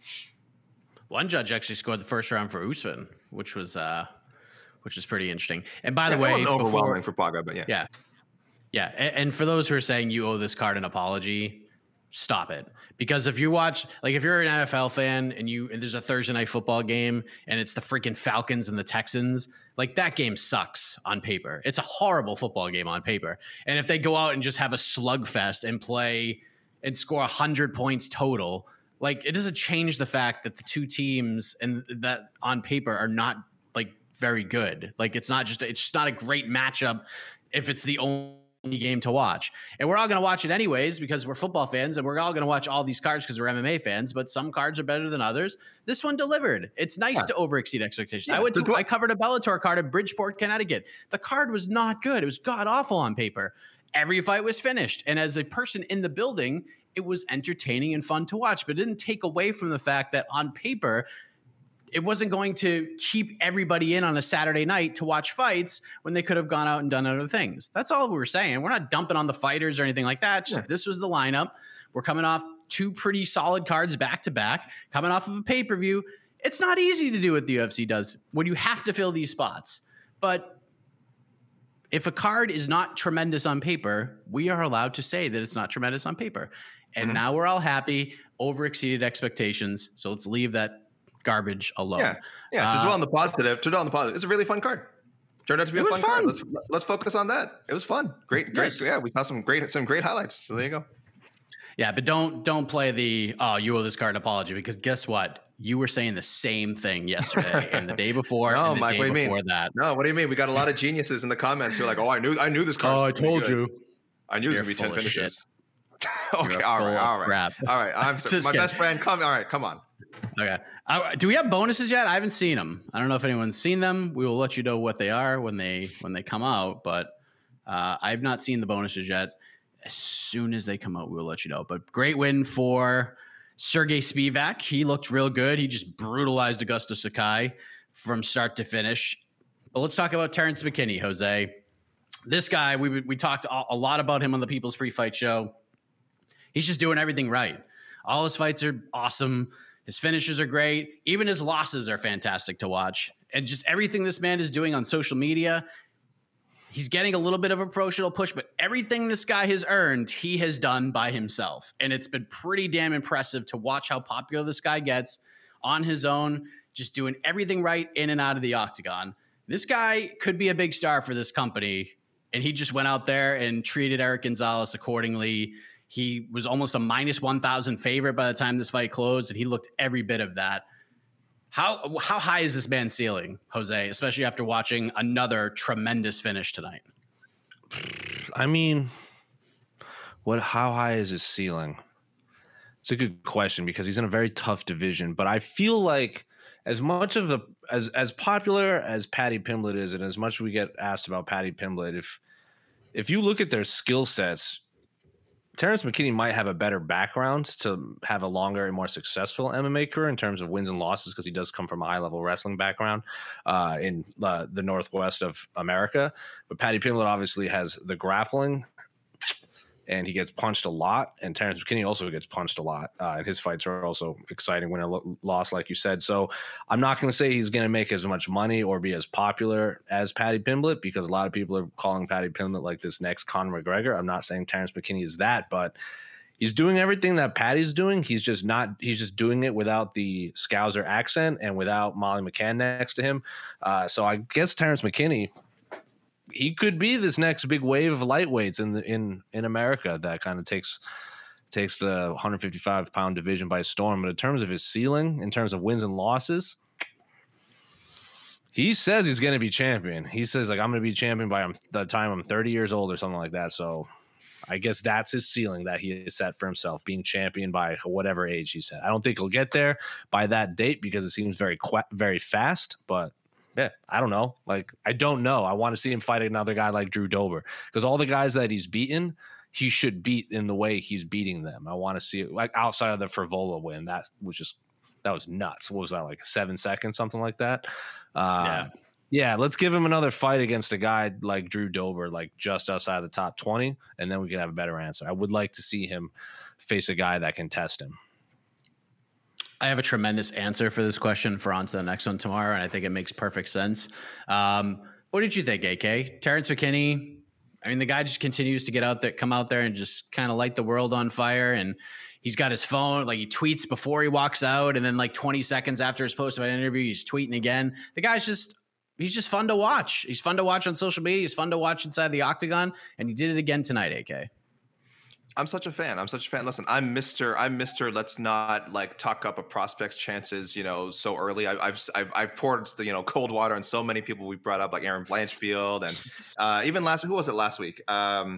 One judge actually scored the first round for Usman, which was uh, which is pretty interesting. And by the yeah, way, it wasn't overwhelming before, for Paga, but yeah. Yeah. Yeah. And, and for those who are saying you owe this card an apology, stop it. Because if you watch, like if you're an N F L fan and you and there's a Thursday night football game and it's the freaking Falcons and the Texans, like that game sucks on paper. It's a horrible football game on paper. And if they go out and just have a slugfest and play and score one hundred points total, like it doesn't change the fact that the two teams and that on paper are not like very good. Like it's not just, it's just not a great matchup if it's the only game to watch. And we're all going to watch it anyways because we're football fans and we're all going to watch all these cards because we're M M A fans, but some cards are better than others. This one delivered. It's nice yeah. to overexceed expectations. Yeah, I went to, I covered a Bellator card at Bridgeport, Connecticut. The card was not good. It was god awful on paper. Every fight was finished. And as a person in the building, it was entertaining and fun to watch, but it didn't take away from the fact that on paper, it wasn't going to keep everybody in on a Saturday night to watch fights when they could have gone out and done other things. That's all we were saying. We're not dumping on the fighters or anything like that. Just, yeah. This was the lineup. We're coming off two pretty solid cards back to back, coming off of a pay-per-view. It's not easy to do what the U F C does when you have to fill these spots. But if a card is not tremendous on paper, we are allowed to say that it's not tremendous on paper. And mm-hmm. now we're all happy, overexceeded expectations. So let's leave that garbage alone. Yeah, yeah. To uh, dwell on the positive, to dwell on the positive. It's a really fun card. Turned out to be a fun, fun card. Let's let's focus on that. It was fun. Great, great. Yes. Yeah, we saw some great some great highlights. So there you go. Yeah, but don't don't play the oh you owe this card an apology because guess what? You were saying the same thing yesterday and the day before. No, and the Mike, day what do you before mean? That. No, what do you mean? We got a lot of geniuses in the comments who are like, oh, I knew I knew this card. Oh, I told you. I knew it was gonna be ten finishes. Okay, all right, all right, crap. all right. I'm sorry. My kidding. best friend. Come, all right, come on. Okay. Uh, do we have bonuses yet? I haven't seen them. I don't know if anyone's seen them. We will let you know what they are when they when they come out. But uh, I've not seen the bonuses yet. As soon as they come out, we will let you know. But great win for Sergey Spivak. He looked real good. He just brutalized Augusto Sakai from start to finish. But let's talk about Terrence McKinney, Jose. This guy, we we talked a lot about him on the People's Pre-Fight Show. He's just doing everything right. All his fights are awesome. His finishes are great. Even his losses are fantastic to watch. And just everything this man is doing on social media, he's getting a little bit of a promotional push, but everything this guy has earned, he has done by himself. And it's been pretty damn impressive to watch how popular this guy gets on his own, just doing everything right in and out of the octagon. This guy could be a big star for this company. And he just went out there and treated Eric Gonzalez accordingly. He was almost a minus one thousand favorite by the time this fight closed, and he looked every bit of that. How how high is this man's ceiling, Jose, especially after watching another tremendous finish tonight? I mean, what? How high is his ceiling? It's a good question because he's in a very tough division, but I feel like as much of the as as popular as Paddy Pimblett is, and as much as we get asked about Paddy Pimblett, if if you look at their skill sets, Terrence McKinney might have a better background to have a longer and more successful M M A career in terms of wins and losses because he does come from a high-level wrestling background uh, in uh, the Northwest of America. But Paddy Pimblett obviously has the grappling, and he gets punched a lot. And Terrence McKinney also gets punched a lot. Uh, and his fights are also exciting win or loss, like you said. So I'm not going to say he's going to make as much money or be as popular as Paddy Pimblett because a lot of people are calling Paddy Pimblett like this next Conor McGregor. I'm not saying Terrence McKinney is that, but he's doing everything that Paddy's doing. He's just not, he's just doing it without the Scouser accent and without Molly McCann next to him. Uh, so I guess Terrence McKinney, he could be this next big wave of lightweights in the, in in America that kind of takes takes the one fifty-five pound division by storm. But in terms of his ceiling, in terms of wins and losses, he says he's going to be champion. He says like I'm going to be champion by the time I'm thirty years old or something like that. So I guess that's his ceiling that he has set for himself, being champion by whatever age he said. I don't think he'll get there by that date because it seems very qu- very fast, but. Yeah, I don't know. Like, I don't know. I want to see him fight another guy like Drew Dober because all the guys that he's beaten, he should beat in the way he's beating them. I want to see it like outside of the Frivola win. That was just that was nuts. What was that, like seven seconds, something like that? Uh, yeah. Yeah, let's give him another fight against a guy like Drew Dober, like just outside the top twenty, and then we can have a better answer. I would like to see him face a guy that can test him. I have a tremendous answer for this question for on to the next one tomorrow, and I think it makes perfect sense. Um, what did you think, A K? Terrence McKinney, I mean, the guy just continues to get out there, come out there and just kind of light the world on fire, and he's got his phone, like he tweets before he walks out, and then like twenty seconds after his post-fight interview, he's tweeting again. The guy's just... He's just fun to watch. He's fun to watch on social media. He's fun to watch inside the octagon, and he did it again tonight, A K. I'm such a fan. I'm such a fan. Listen, I'm Mister I'm Mister Let's not like talk up a prospect's chances, you know, so early. I, I've I've I've poured the you know cold water on so many people we brought up, like Aaron Blanchfield, and uh, even last week. Who was it last week? Um,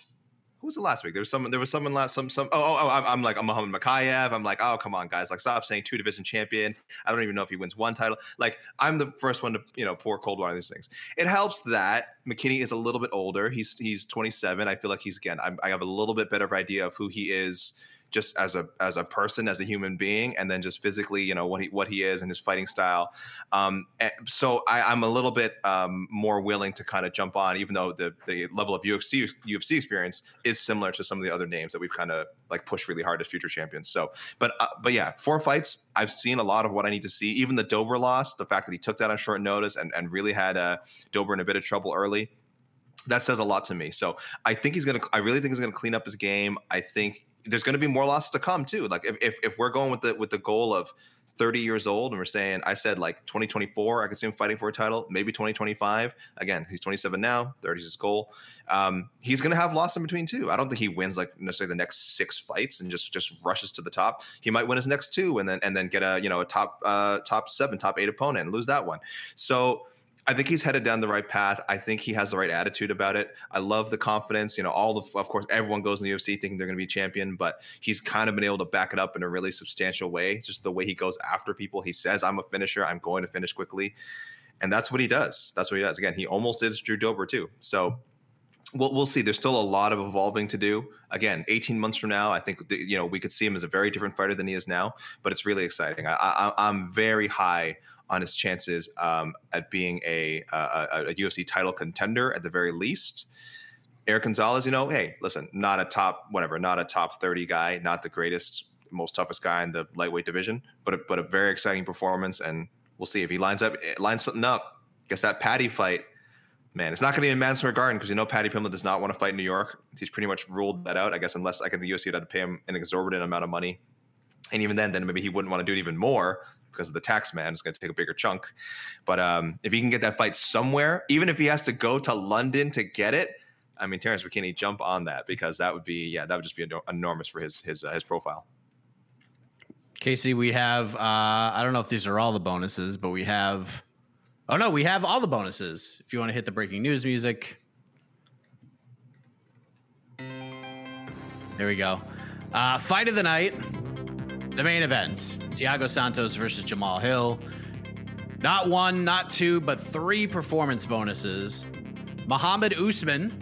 Who was it last week? There was someone. There was someone last. Some. Some. Oh. Oh. oh I'm, I'm like I'm Muhammad Makayev. I'm like, oh, come on, guys. Like, stop saying two division champion. I don't even know if he wins one title. Like, I'm the first one to you know pour cold water on these things. It helps that McKinney is a little bit older. He's he's twenty-seven. I feel like he's again. I'm, I have a little bit better idea of who he is, just as a as a person, as a human being, and then just physically, you know, what he what he is and his fighting style. Um, so I, I'm a little bit um, more willing to kind of jump on, even though the the level of U F C U F C experience is similar to some of the other names that we've kind of like pushed really hard as future champions. So, but uh, but yeah, four fights. I've seen a lot of what I need to see. Even the Dober loss, the fact that he took that on short notice and and really had uh, Dober in a bit of trouble early. That says a lot to me. So I think he's gonna. I really think he's gonna clean up his game. I think there's going to be more losses to come too. Like if, if if we're going with the with the goal of thirty years old, and we're saying, I said like twenty twenty-four, I could see him fighting for a title, maybe twenty twenty-five. Again, he's twenty-seven now, thirty is his goal. Um, he's going to have loss in between too. I don't think he wins like necessarily the next six fights and just just rushes to the top. He might win his next two and then and then get a you know a top uh, top seven, top eight opponent and lose that one. So. I think he's headed down the right path. I think he has the right attitude about it. I love the confidence. You know, all the, of course, everyone goes in the U F C thinking they're going to be champion, but he's kind of been able to back it up in a really substantial way. Just the way he goes after people. He says, I'm a finisher. I'm going to finish quickly. And that's what he does. That's what he does. Again, he almost did Drew Dober too. So we'll, we'll see. There's still a lot of evolving to do. Again, eighteen months from now, I think, the, you know, we could see him as a very different fighter than he is now, but it's really exciting. I, I, I'm very high on his chances um, at being a, a, a U F C title contender at the very least. Eric Gonzalez, you know, hey, listen, not a top, whatever, not a top thirty guy, not the greatest, most toughest guy in the lightweight division, but a, but a very exciting performance. And we'll see if he lines up, lines something up. Guess that Paddy fight, man, it's not going to be in Madison Square Garden because you know Paddy Pimblett does not want to fight in New York. He's pretty much ruled that out, I guess, unless I think the U F C would have to pay him an exorbitant amount of money. And even then, then maybe he wouldn't want to do it even more because of the tax man. It's going to take a bigger chunk. But um, if he can get that fight somewhere, even if he has to go to London to get it, I mean, Terrence McKinney, jump on that because that would be, yeah, that would just be enormous for his his uh, his profile. Casey, we have, uh, I don't know if these are all the bonuses, but we have, oh no, we have all the bonuses. If you want to hit the breaking news music. There we go. Uh, fight of the night. The main event, Thiago Santos versus Jamal Hill. Not one, not two, but three performance bonuses. Muhammad Usman,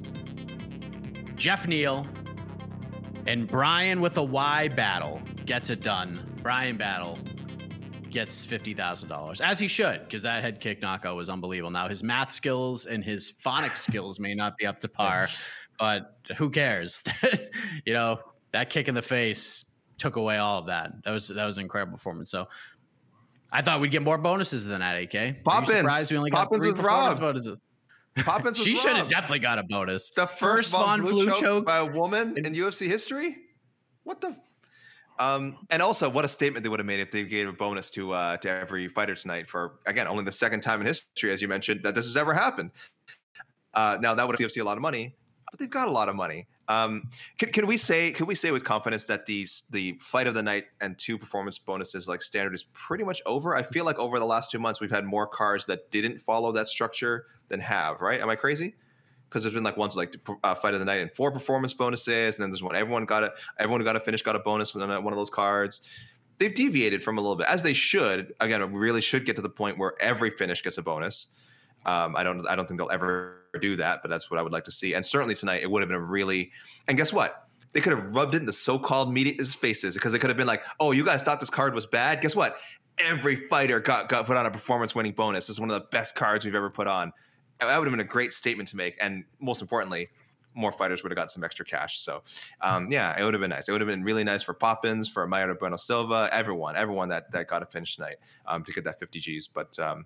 Jeff Neal, and Brian with a Y Battle gets it done. Brian Battle gets fifty thousand dollars, as he should, because that head kick knockout was unbelievable. Now, his math skills and his phonics skills may not be up to par, but who cares? You know, that kick in the face took away all of that. That was that was an incredible performance. So I thought we'd get more bonuses than that, A K. Poppins. Surprised we only got Poppins three was performance robbed. bonuses. Poppins was She should have robbed. definitely got a bonus. The first, First Von Flue choke, choke by a woman in U F C history? What the? Um, and also, what a statement they would have made if they gave a bonus to uh, to every fighter tonight for, again, only the second time in history, as you mentioned, that this has ever happened. Uh, now, that would have U F C a lot of money, but they've got a lot of money. Um, can, can we say can we say with confidence that these the fight of the night and two performance bonuses like standard is pretty much over? I feel like over the last two months we've had more cards that didn't follow that structure than have. Right? Am I crazy? Because there's been like ones like uh, fight of the night and four performance bonuses, and then there's one everyone got a everyone who got a finish got a bonus with one of those cards. They've deviated from a little bit, as they should. Again, it really should get to the point where every finish gets a bonus. Um, I don't I don't think they'll ever do that, but that's what I would like to see. And certainly tonight, it would have been a really – and guess what? they could have rubbed it in the so-called media's faces because they could have been like, oh, you guys thought this card was bad? Guess what? Every fighter got, got put on a performance-winning bonus. This is one of the best cards we've ever put on. That would have been a great statement to make. And most importantly, more fighters would have got some extra cash. So, um, yeah, it would have been nice. It would have been really nice for Poppins, for Mayra Bueno Silva, everyone, everyone that, that got a finish tonight um, to get that fifty G's. But, um,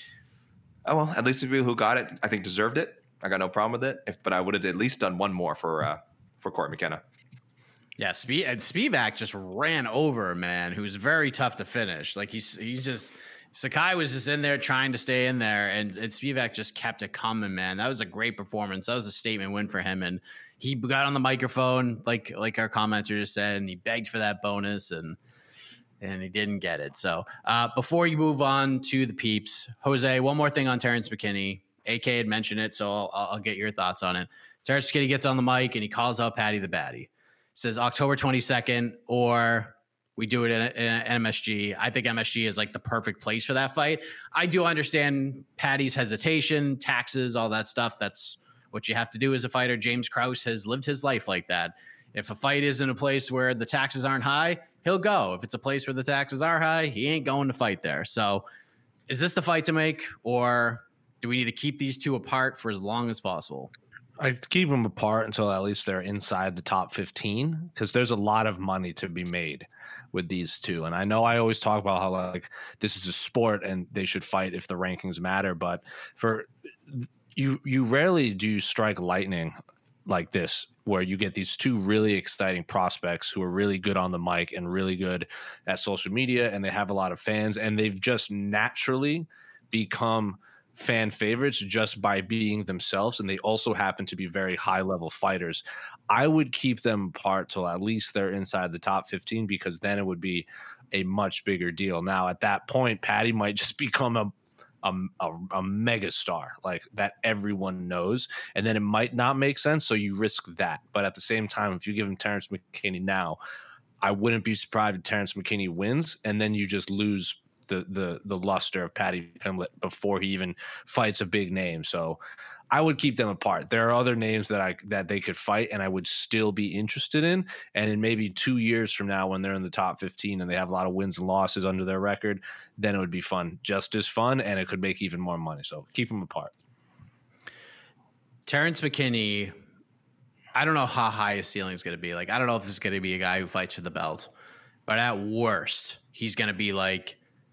oh, well, at least the people who got it, I think, deserved it. I got no problem with it. If, but I would have at least done one more for uh, for Corey McKenna. Yeah, Spe- and Spivak just ran over a man who's very tough to finish. Like he's he's just Sakai was just in there trying to stay in there, and, and Spivak just kept it coming, man. That was a great performance. That was a statement win for him, and he got on the microphone like like our commenter just said, and he begged for that bonus, and and he didn't get it. So uh, before you move on to the peeps, Jose, one more thing on Terrence McKinney. A K had mentioned it, so I'll, I'll get your thoughts on it. Terrence McKinney gets on the mic and he calls out Paddy the Baddy. Says October twenty-second, or we do it in, a, in a M S G. I think M S G is like the perfect place for that fight. I do understand Paddy's hesitation, taxes, all that stuff. That's what you have to do as a fighter. James Krause has lived his life like that. If a fight is in a place where the taxes aren't high, he'll go. If it's a place where the taxes are high, he ain't going to fight there. So is this the fight to make, or do we need to keep these two apart for as long as possible? I'd keep them apart until at least they're inside the top fifteen, because there's a lot of money to be made with these two. And I know I always talk about how like this is a sport and they should fight if the rankings matter, but for you, you rarely do strike lightning like this, where you get these two really exciting prospects who are really good on the mic and really good at social media, and they have a lot of fans, and they've just naturally become fan favorites just by being themselves, and they also happen to be very high level fighters. I would keep them apart till at least they're inside the top fifteen, because then it would be a much bigger deal. Now at that point, Paddy might just become a a, a, a mega star like that everyone knows, and then it might not make sense, so you risk that. But at the same time, if you give him Terrence McKinney now, I wouldn't be surprised if Terrence McKinney wins, and then you just lose the the the luster of Paddy Pimblett before he even fights a big name. So I would keep them apart. There are other names that I that they could fight and I would still be interested in. And in maybe two years from now, when they're in the top fifteen and they have a lot of wins and losses under their record, then it would be fun, just as fun, and it could make even more money. So keep them apart. Terrence McKinney, I don't know how high his ceiling is going to be. Like, I don't know if it's going to be a guy who fights for the belt, but at worst, he's going to be like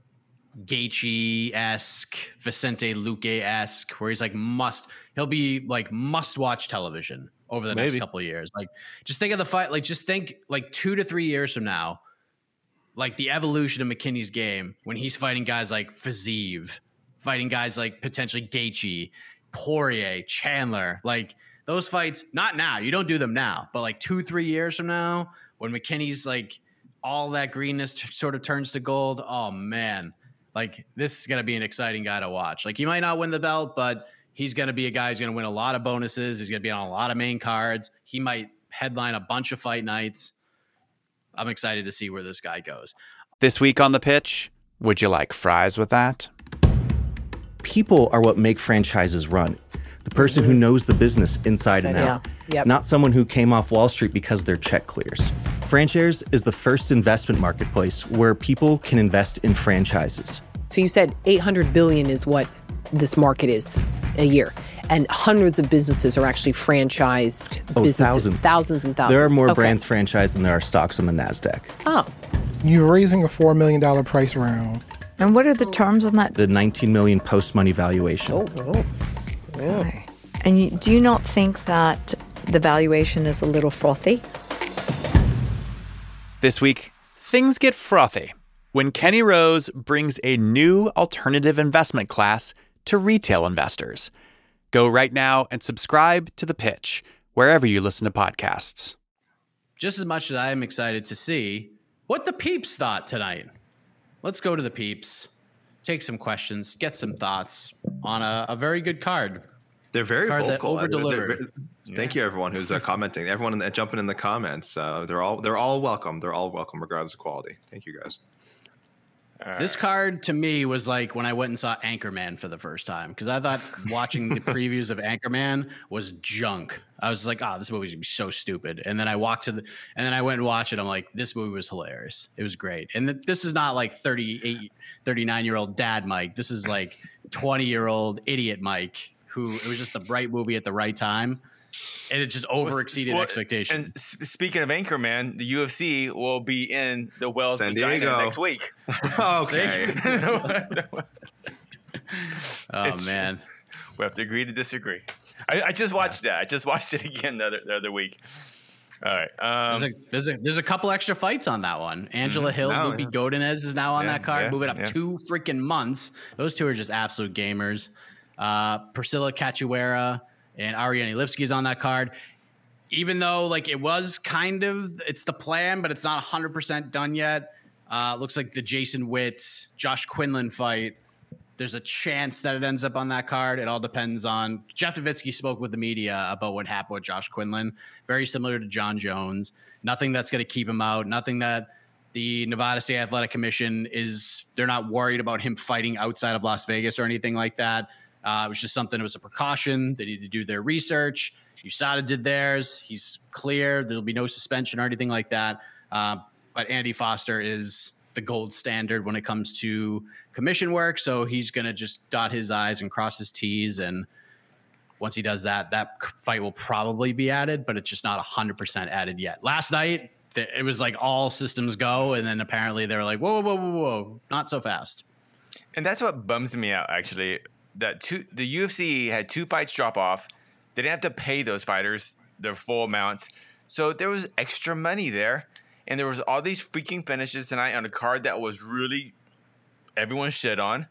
Gaethje-esque, Vicente Luque-esque, where he's like must, he'll be like must-watch television over the Maybe. next couple of years. Like, just think of the fight, like just think like two to three years from now, like the evolution of McKinney's game when he's fighting guys like Fiziev, fighting guys like potentially Gaethje, Poirier, Chandler, like those fights, not now, you don't do them now, but like two, three years from now, when McKinney's like all that greenness t- sort of turns to gold, oh man. Like, this is going to be an exciting guy to watch. Like, he might not win the belt, but he's going to be a guy who's going to win a lot of bonuses. He's going to be on a lot of main cards. He might headline a bunch of fight nights. I'm excited to see where this guy goes. This week on The Pitch, would you like fries with that? People are what make franchises run. The person who knows the business inside and out. Yep. Not someone who came off Wall Street because their check clears. FranChares is the first investment marketplace where people can invest in franchises. So you said eight hundred billion is what this market is a year, and hundreds of businesses are actually franchised oh, businesses. Thousands. Thousands and thousands. There are more okay. brands franchised than there are stocks on the NASDAQ. Oh. You're raising a four million dollars price round. And what are the terms on that? The nineteen million dollars post-money valuation. Oh, oh. Yeah. Okay. And you, do you not think that the valuation is a little frothy? This week, things get frothy when Kenny Rose brings a new alternative investment class to retail investors. Go right now and subscribe to The Pitch, wherever you listen to podcasts. Just as much as I am excited to see what the peeps thought tonight. Let's go to the peeps, take some questions, get some thoughts on a, a very good card. They're very card vocal. That over-delivered. Thank yeah. you, everyone who's uh, commenting. Everyone in the, jumping in the comments. Uh, they're all they're all welcome. They're all welcome, regardless of quality. Thank you, guys. This card to me was like when I went and saw Anchorman for the first time, because I thought watching the previews of Anchorman was junk. I was like, oh, this movie's gonna be so stupid. And then I walked to the, and then I went and watched it. I'm like, this movie was hilarious. It was great. And th- this is not like thirty-eight, thirty-nine year old dad Mike. This is like twenty year old idiot Mike, who it was just the right movie at the right time. And it just over exceeded well, expectations. And s- speaking of Anchorman, the U F C will be in the Wells San vagina Diego. next week. Okay. Oh, It's- man. We have to agree to disagree. I, I just watched that. I just watched it again the other, the other week. All right. Um, There's a, there's a there's a couple extra fights on that one. Angela Hill, Oh, Luby yeah. Godinez is now on Yeah, that card. yeah, Move it up yeah. two freaking months. Those two are just absolute gamers. Uh, Priscilla Cachoeira and Ariane Lipsky is on that card. Even though like it was kind of it's the plan, but it's not one hundred percent done yet. Uh, looks like the Jason Witt Josh Quinlan fight. There's a chance that it ends up on that card. It all depends on Jeff Nowitzki spoke with the media about what happened with Josh Quinlan. Very similar to John Jones. Nothing that's going to keep him out. Nothing that the Nevada State Athletic Commission is. They're not worried about him fighting outside of Las Vegas or anything like that. Uh, it was just something. It was a precaution. They need to do their research. U S A D A did theirs. He's clear. There'll be no suspension or anything like that. Uh, but Andy Foster is the gold standard when it comes to commission work. So he's going to just dot his I's and cross his T's. And once he does that, that fight will probably be added, but it's just not one hundred percent added yet. Last night, th- it was like all systems go. And then apparently they were like, whoa, whoa, whoa, whoa, whoa, not so fast. And that's what bums me out, actually. That two, the U F C had two fights drop off. They didn't have to pay those fighters their full amounts. So there was extra money there. And there was all these freaking finishes tonight on a card that was really everyone shit on.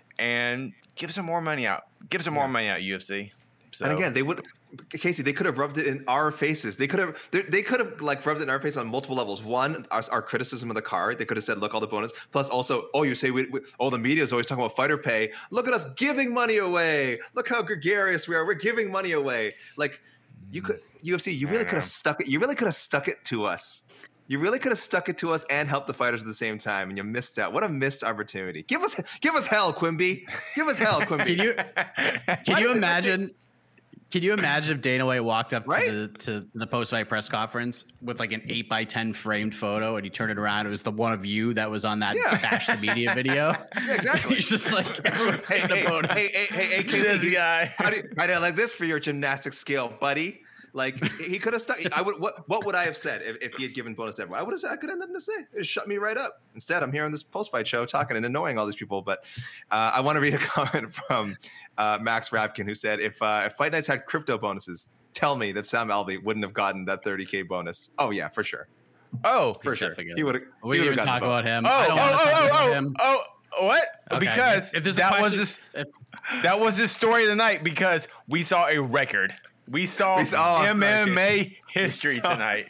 And give some more money out. Give some more money out, U F C. So. And again, they would, Casey, they could have rubbed it in our faces. They could have, they, they could have like rubbed it in our face on multiple levels. One, our, our criticism of the card. They could have said, look, all the bonus. Plus also, oh, you say, we, we, oh, the media is always talking about fighter pay. Look at us giving money away. Look how gregarious we are. We're giving money away. Like you could, U F C, you really could have stuck it. You really could have stuck it to us. You really could have stuck it to us and helped the fighters at the same time, and you missed out. What a missed opportunity! Give us, give us hell, Quimby. Give us hell, Quimby. Can you, can you imagine? Can you imagine if Dana White walked up Right? to the to the post fight press conference with like an eight by ten framed photo, and he turned it around? It was the one of you that was on that Yeah. Bash the Media video. Yeah, exactly. He's just like everyone's hey, getting hey, the photo. hey, hey, hey, hey, K This B, guy. How do, how do I like this for your gymnastics scale, buddy? Like he could have stuck. I would. What What would I have said if, if he had given bonus to everyone? I would have said I could have nothing to say. It just shut me right up. Instead, I'm here on this post fight show talking and annoying all these people. But uh, I want to read a comment from uh, Max Rabkin, who said, "If uh, if Fight Nights had crypto bonuses, tell me that Sam Alvey wouldn't have gotten that thirty K bonus." Oh yeah, for sure. Oh, For sure. He would have. We didn't even talk about him. Oh, I don't oh, want to oh, talk oh, about oh, him. oh, what? Okay. Because If there's a that was question- this, if- that was the story of the night. Because we saw a record. We saw, We saw a M M A record. history We saw- tonight.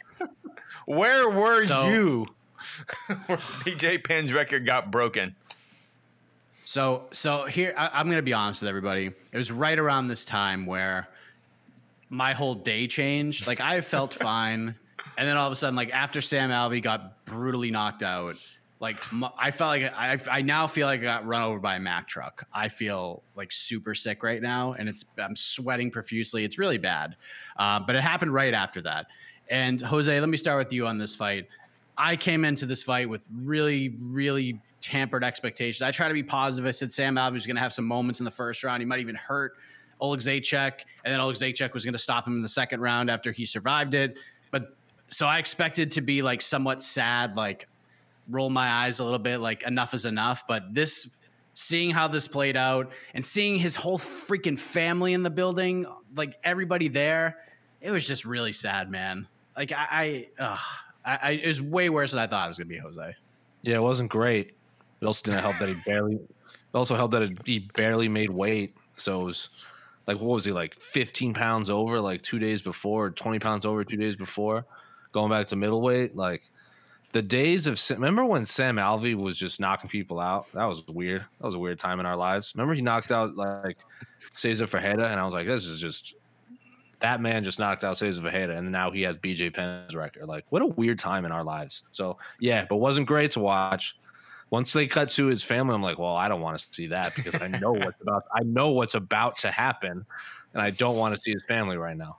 Where were So- you when B J Penn's record got broken? So, so here I, I'm going to be honest with everybody. It was right around this time where my whole day changed. Like I felt fine, and then all of a sudden, like after Sam Alvey got brutally knocked out, like m- I felt like I, I now feel like I got run over by a Mack truck. I feel like super sick right now, and it's I'm sweating profusely. It's really bad, uh, but it happened right after that. And Jose, let me start with you on this fight. I came into this fight with really, really tampered expectations. I try to be positive. I said Sam Alvey was going to have some moments in the first round. He might even hurt Oleg Zaitchek, and then Oleg Zaitchek was going to stop him in the second round after he survived it. But so I expected to be like somewhat sad, like roll my eyes a little bit, like enough is enough. But this, seeing how this played out and seeing his whole freaking family in the building, like everybody there, it was just really sad, man. Like I, I, ugh, I, I it was way worse than I thought it was going to be, Jose. Yeah, it wasn't great. It also didn't help that he barely. It also helped that it, he barely made weight. So it was like, what was he, like fifteen pounds over, like two days before, or twenty pounds over two days before, going back to middleweight. Like the days of remember when Sam Alvey was just knocking people out? That was weird. That was a weird time in our lives. Remember he knocked out like Cesar Ferreira, and I was like, this is just. That man just knocked out Cesar Ferreira, and now he has B J Penn's record. Like, what a weird time in our lives. So, yeah, but wasn't great to watch. Once they cut to his family, I'm like, well, I don't want to see that because I know what's about. I know what's about to happen, and I don't want to see his family right now.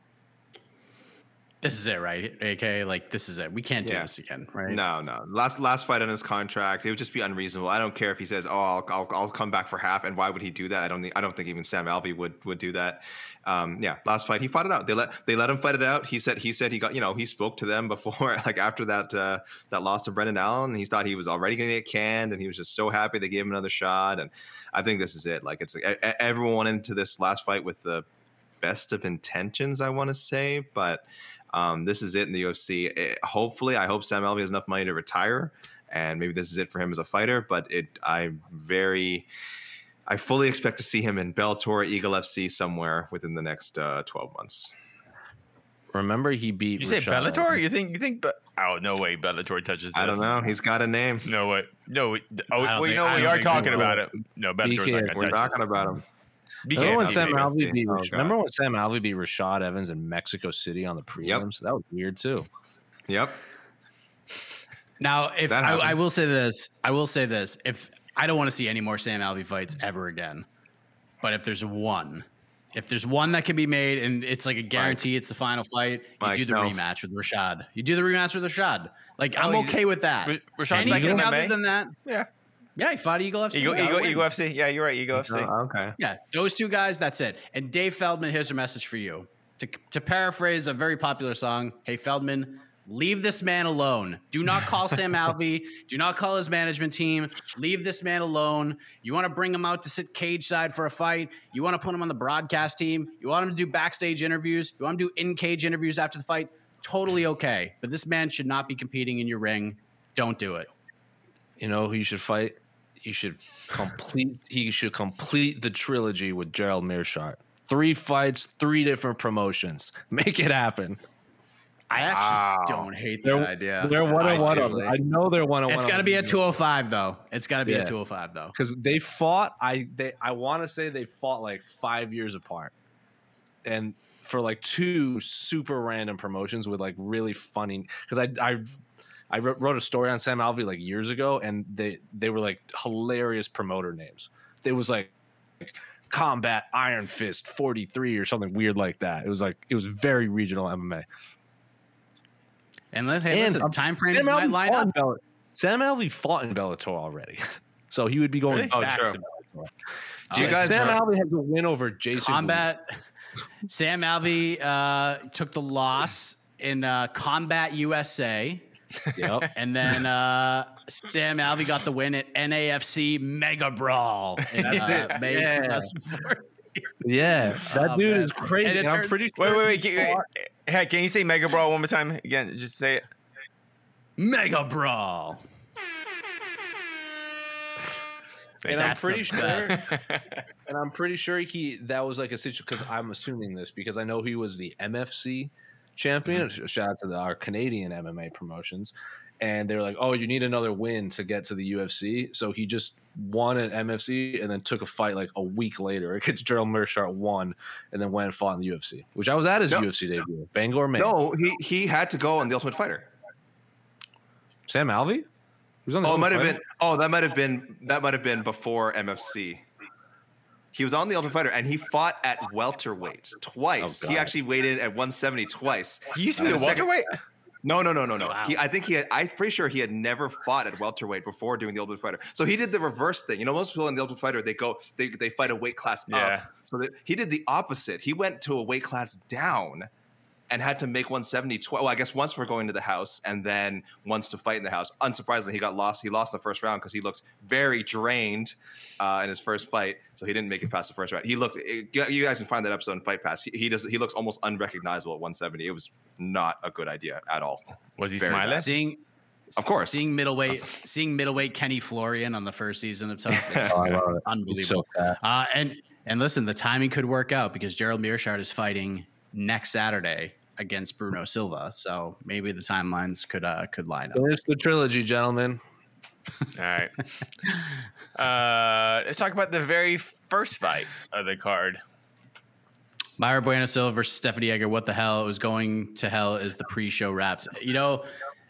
This is it, right? A K, like this is it. We can't do Yeah. this again, right? No, no. Last last fight on his contract, it would just be unreasonable. I don't care if he says, "Oh, I'll I'll, I'll come back for half," and why would he do that? I don't think I don't think even Sam Alvey would would do that. Um, yeah, last fight he fought it out. They let they let him fight it out. He said he said he got you know he spoke to them before like after that uh, that loss to Brendan Allen. And he thought he was already going to get canned, and he was just so happy they gave him another shot. And I think this is it. Like it's everyone went into this last fight with the best of intentions, I want to say, but. Um, this is it in the U F C. It, hopefully, I hope Sam Alvey has enough money to retire, and maybe this is it for him as a fighter. But it, I'm very, I fully expect to see him in Bellator, Eagle F C somewhere within the next uh, twelve months. Remember, he beat. You say Rashad Bellator? Evans. You think? You think? Be- oh no way, Bellator touches this. I don't know. He's got a name. No way. No. We, oh, I don't well, you think- know I we don't are think talking we will. about it. No, Bellator's B K, not going to We're touch talking this. about him. B K Remember when is Sam not Alvey beat? Oh, Rash- God. remember when Sam Alvey beat Rashad Evans in Mexico City on the prelims? That was weird too. Yep. Now, if That I, happened. I will say this, I will say this: if I don't want to see any more Sam Alvey fights ever again, but if there's one, if there's one that can be made and it's like a guarantee, it's the final fight, Mike, you do the no. rematch with Rashad. You do the rematch with Rashad. Like I'm Oh, he's- okay with that. R- Rashad's back in Anything M M A? other than that, Yeah. yeah, he fought Eagle F C. Eagle, yeah, Eagle, win. Eagle F C. Yeah, you're right. Eagle F C. Oh, okay. Yeah, those two guys, that's it. And Dave Feldman, here's a message for you. To, to paraphrase a very popular song, hey, Feldman, leave this man alone. Do not call Sam Alvey. Do not call his management team. Leave this man alone. You want to bring him out to sit cage side for a fight. You want to put him on the broadcast team. You want him to do backstage interviews. You want him to do in-cage interviews after the fight. Totally okay. But this man should not be competing in your ring. Don't do it. You know who you should fight? He should complete. He should complete the trilogy with Gerald Meerschaert. Three fights, three different promotions. Make it happen. I actually Wow. don't hate They're, that idea. they're one on one. do. I know they're one on one. It's got to be at two oh five, though. It's got to be Yeah. at two oh five, though. because they fought. I they I want to say they fought like five years apart, and for like two super random promotions with like really funny. Because I I I wrote wrote a story on Sam Alvey like years ago, and they they were like hilarious promoter names. It was like, like Combat Iron Fist forty-three or something weird like that. It was like it was very regional M M A. And let, hey, And, listen, um, time frames Sam might Alvey line fought up. in Bell- Sam Alvey fought in Bellator already, so he would be going Really? Oh, back true. to Bellator. Do you Uh, guys Sam know- Alvey has a win over Jason. Combat. Sam Alvey uh, took the loss in uh, Combat U S A. Yep. And then uh, Sam Alvey got the win at N A F C Mega Brawl in uh, May Yeah. twenty fourteen. Yeah, that Oh, dude man. is crazy. And it And I'm turns- pretty Wait, sure wait, wait. he Can, fought- hey, can you say Mega Brawl one more time again? Just say it. Mega Brawl. and I'm That's pretty the sure, best. and I'm pretty sure he that was like a situation because I'm assuming this because I know he was the M F C champion. Mm-hmm. Shout out to the, our Canadian M M A promotions, and they were like, "Oh, you need another win to get to the U F C." So he just won an M F C and then took a fight like a week later against Gerald Meerschaert, won, and then went and fought in the U F C, which I was at his No. U F C debut. Bangor, Maine. No, he he had to go on the Ultimate Fighter. Sam Alvey. He was on the Oh, it Ultimate might have Fighter? been. Oh, that might have been. That might have been before M F C. He was on the Ultimate Fighter, and he fought at welterweight twice. Oh, he God. actually weighed in at one seventy twice. He used to be Uh, a the second- welterweight. No, no, no, no, no. Wow. He, I think he had. I'm pretty sure he had never fought at welterweight before doing the Ultimate Fighter. So he did the reverse thing. You know, most people in the Ultimate Fighter they go they they fight a weight class Yeah. up. So that he did the opposite. He went to a weight class down, and had to make one seventy twice. Well, I guess once for going to the house, and then once to fight in the house. Unsurprisingly, he got lost. He lost the first round because he looked very drained uh, in his first fight. So he didn't make it past the first round. He looked. It, you guys can find that episode in Fight Pass. He, he does. He looks almost unrecognizable at one seventy. It was not a good idea at all. Was he Very smiling? bad. Seeing, Of course. seeing middleweight, seeing middleweight Kenny Florian on the first season of Tough. Oh, I love it. Unbelievable. It's so fat. Uh, and and listen, the timing could work out because Gerald Meerschaert is fighting next Saturday against Bruno Silva, so maybe the timelines could uh, could line up. Finish the trilogy, gentlemen. All right. Uh, let's talk about the very first fight of the card. Mayra Bueno Silva versus Stephanie Egger. What the hell? It was going to hell as the pre-show wraps. You know,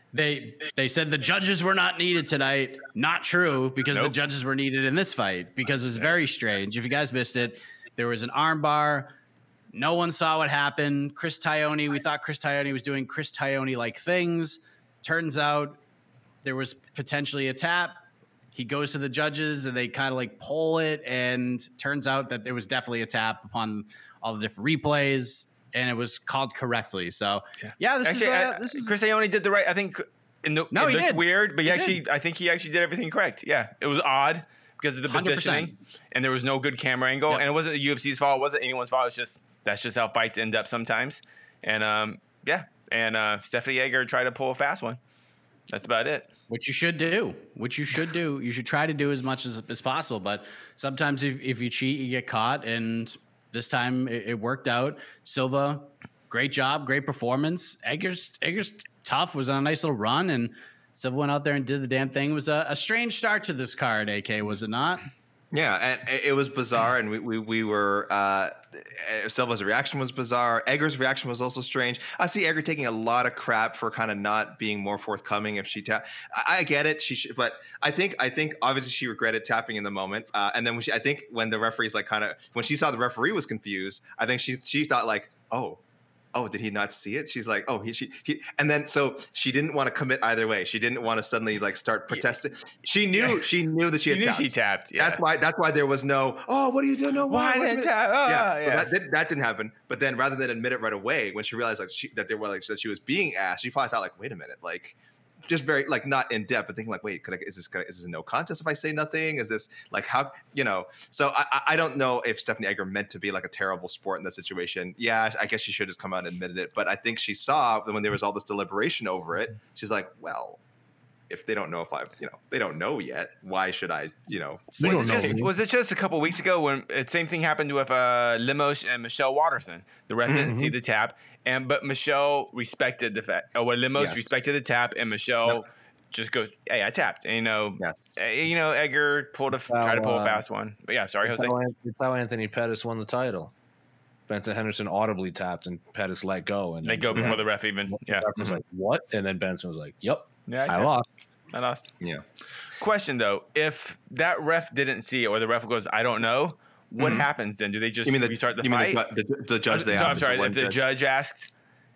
They they said the judges were not needed tonight. Not true, because Nope. the judges were needed in this fight, because it was very strange. If you guys missed it, there was an armbar. No one saw what happened. Chris Tione, we thought Chris Tione was doing Chris Tione-like things. Turns out there was potentially a tap. He goes to the judges and they kind of like poll it, and turns out that there was definitely a tap upon all the different replays, and it was called correctly. So yeah, yeah this Actually, is uh, I- this is Chris Ione did the right. I think in the No, it he looked did. weird, but he, He actually, did. I think he actually did everything correct. Yeah, it was odd because of the one hundred percent. positioning, and there was no good camera angle, Yep. and it wasn't the U F C's fault. It wasn't anyone's fault. It's just that's just how fights end up sometimes. And um, yeah, and uh, Stephanie Egger tried to pull a fast one. That's about it. Which you should do. Which you should do. You should try to do as much as, as possible. But sometimes if, if you cheat, you get caught. And this time it, it worked out. Silva, great job, great performance. Egger's Egger's tough, was on a nice little run, and Silva went out there and did the damn thing. It was a, a strange start to this card, A K, was it not? Yeah, and it was bizarre, and we we, we were uh, Silva's reaction was bizarre. Egger's reaction was also strange. I see Egger taking a lot of crap for kind of not being more forthcoming if she tap. I, I get it, she sh- but I think I think obviously she regretted tapping in the moment, uh, and then when she, I think when the referee's like kind of when she saw the referee was confused, I think she she thought like, oh. Oh, did he not see it? She's like, oh, he, she, he, and then so she didn't want to commit either way. She didn't want to suddenly like start protesting. She knew, she knew that she, She had knew tapped. she tapped, yeah. That's why. That's why there was no. Oh, what are you doing? No, Why why? did What's it tap? Oh, yeah, so yeah. that, did, that didn't happen. But then, rather than admit it right away, when she realized like she, that there were like that she was being asked, she probably thought like, wait a minute, like. Just very like not in depth, but thinking like, wait, could I, is this gonna, is this a no contest if I say nothing? Is this like how you know? So I, I- I don't know if Stephanie Egger meant to be like a terrible sport in that situation. Yeah, I guess she should have come out and admitted it. But I think she saw that when there was all this deliberation over it, she's like, well, if they don't know if I, you know, they don't know yet, why should I, you know? Say Was it, just, was it just a couple weeks ago when the same thing happened with uh, Lemos and Michelle Watterson? The ref didn't Mhm. see the tap, and but Michelle respected the fact. Oh, well, Lemos Yes. respected the tap, and Michelle just goes, "Hey, I tapped." And you know, eh, you know, Egger pulled a tried to pull a uh, fast one. But yeah, sorry, That's Jose. how, An- that's how Anthony Pettis won the title. Benson Henderson audibly tapped and Pettis let go. And Let then- go before the ref even. Yeah, The ref was like, "What?" And then Benson was like, "Yep, Yeah, I tapped. lost." I lost. Yeah. Question though: if that ref didn't see it, or the ref goes, "I don't know," what Mhm. happens then? Do they just You mean the- restart the you mean the fight? ju- the- the judge they I'm, asked, I'm the sorry. one If the judge. judge asked,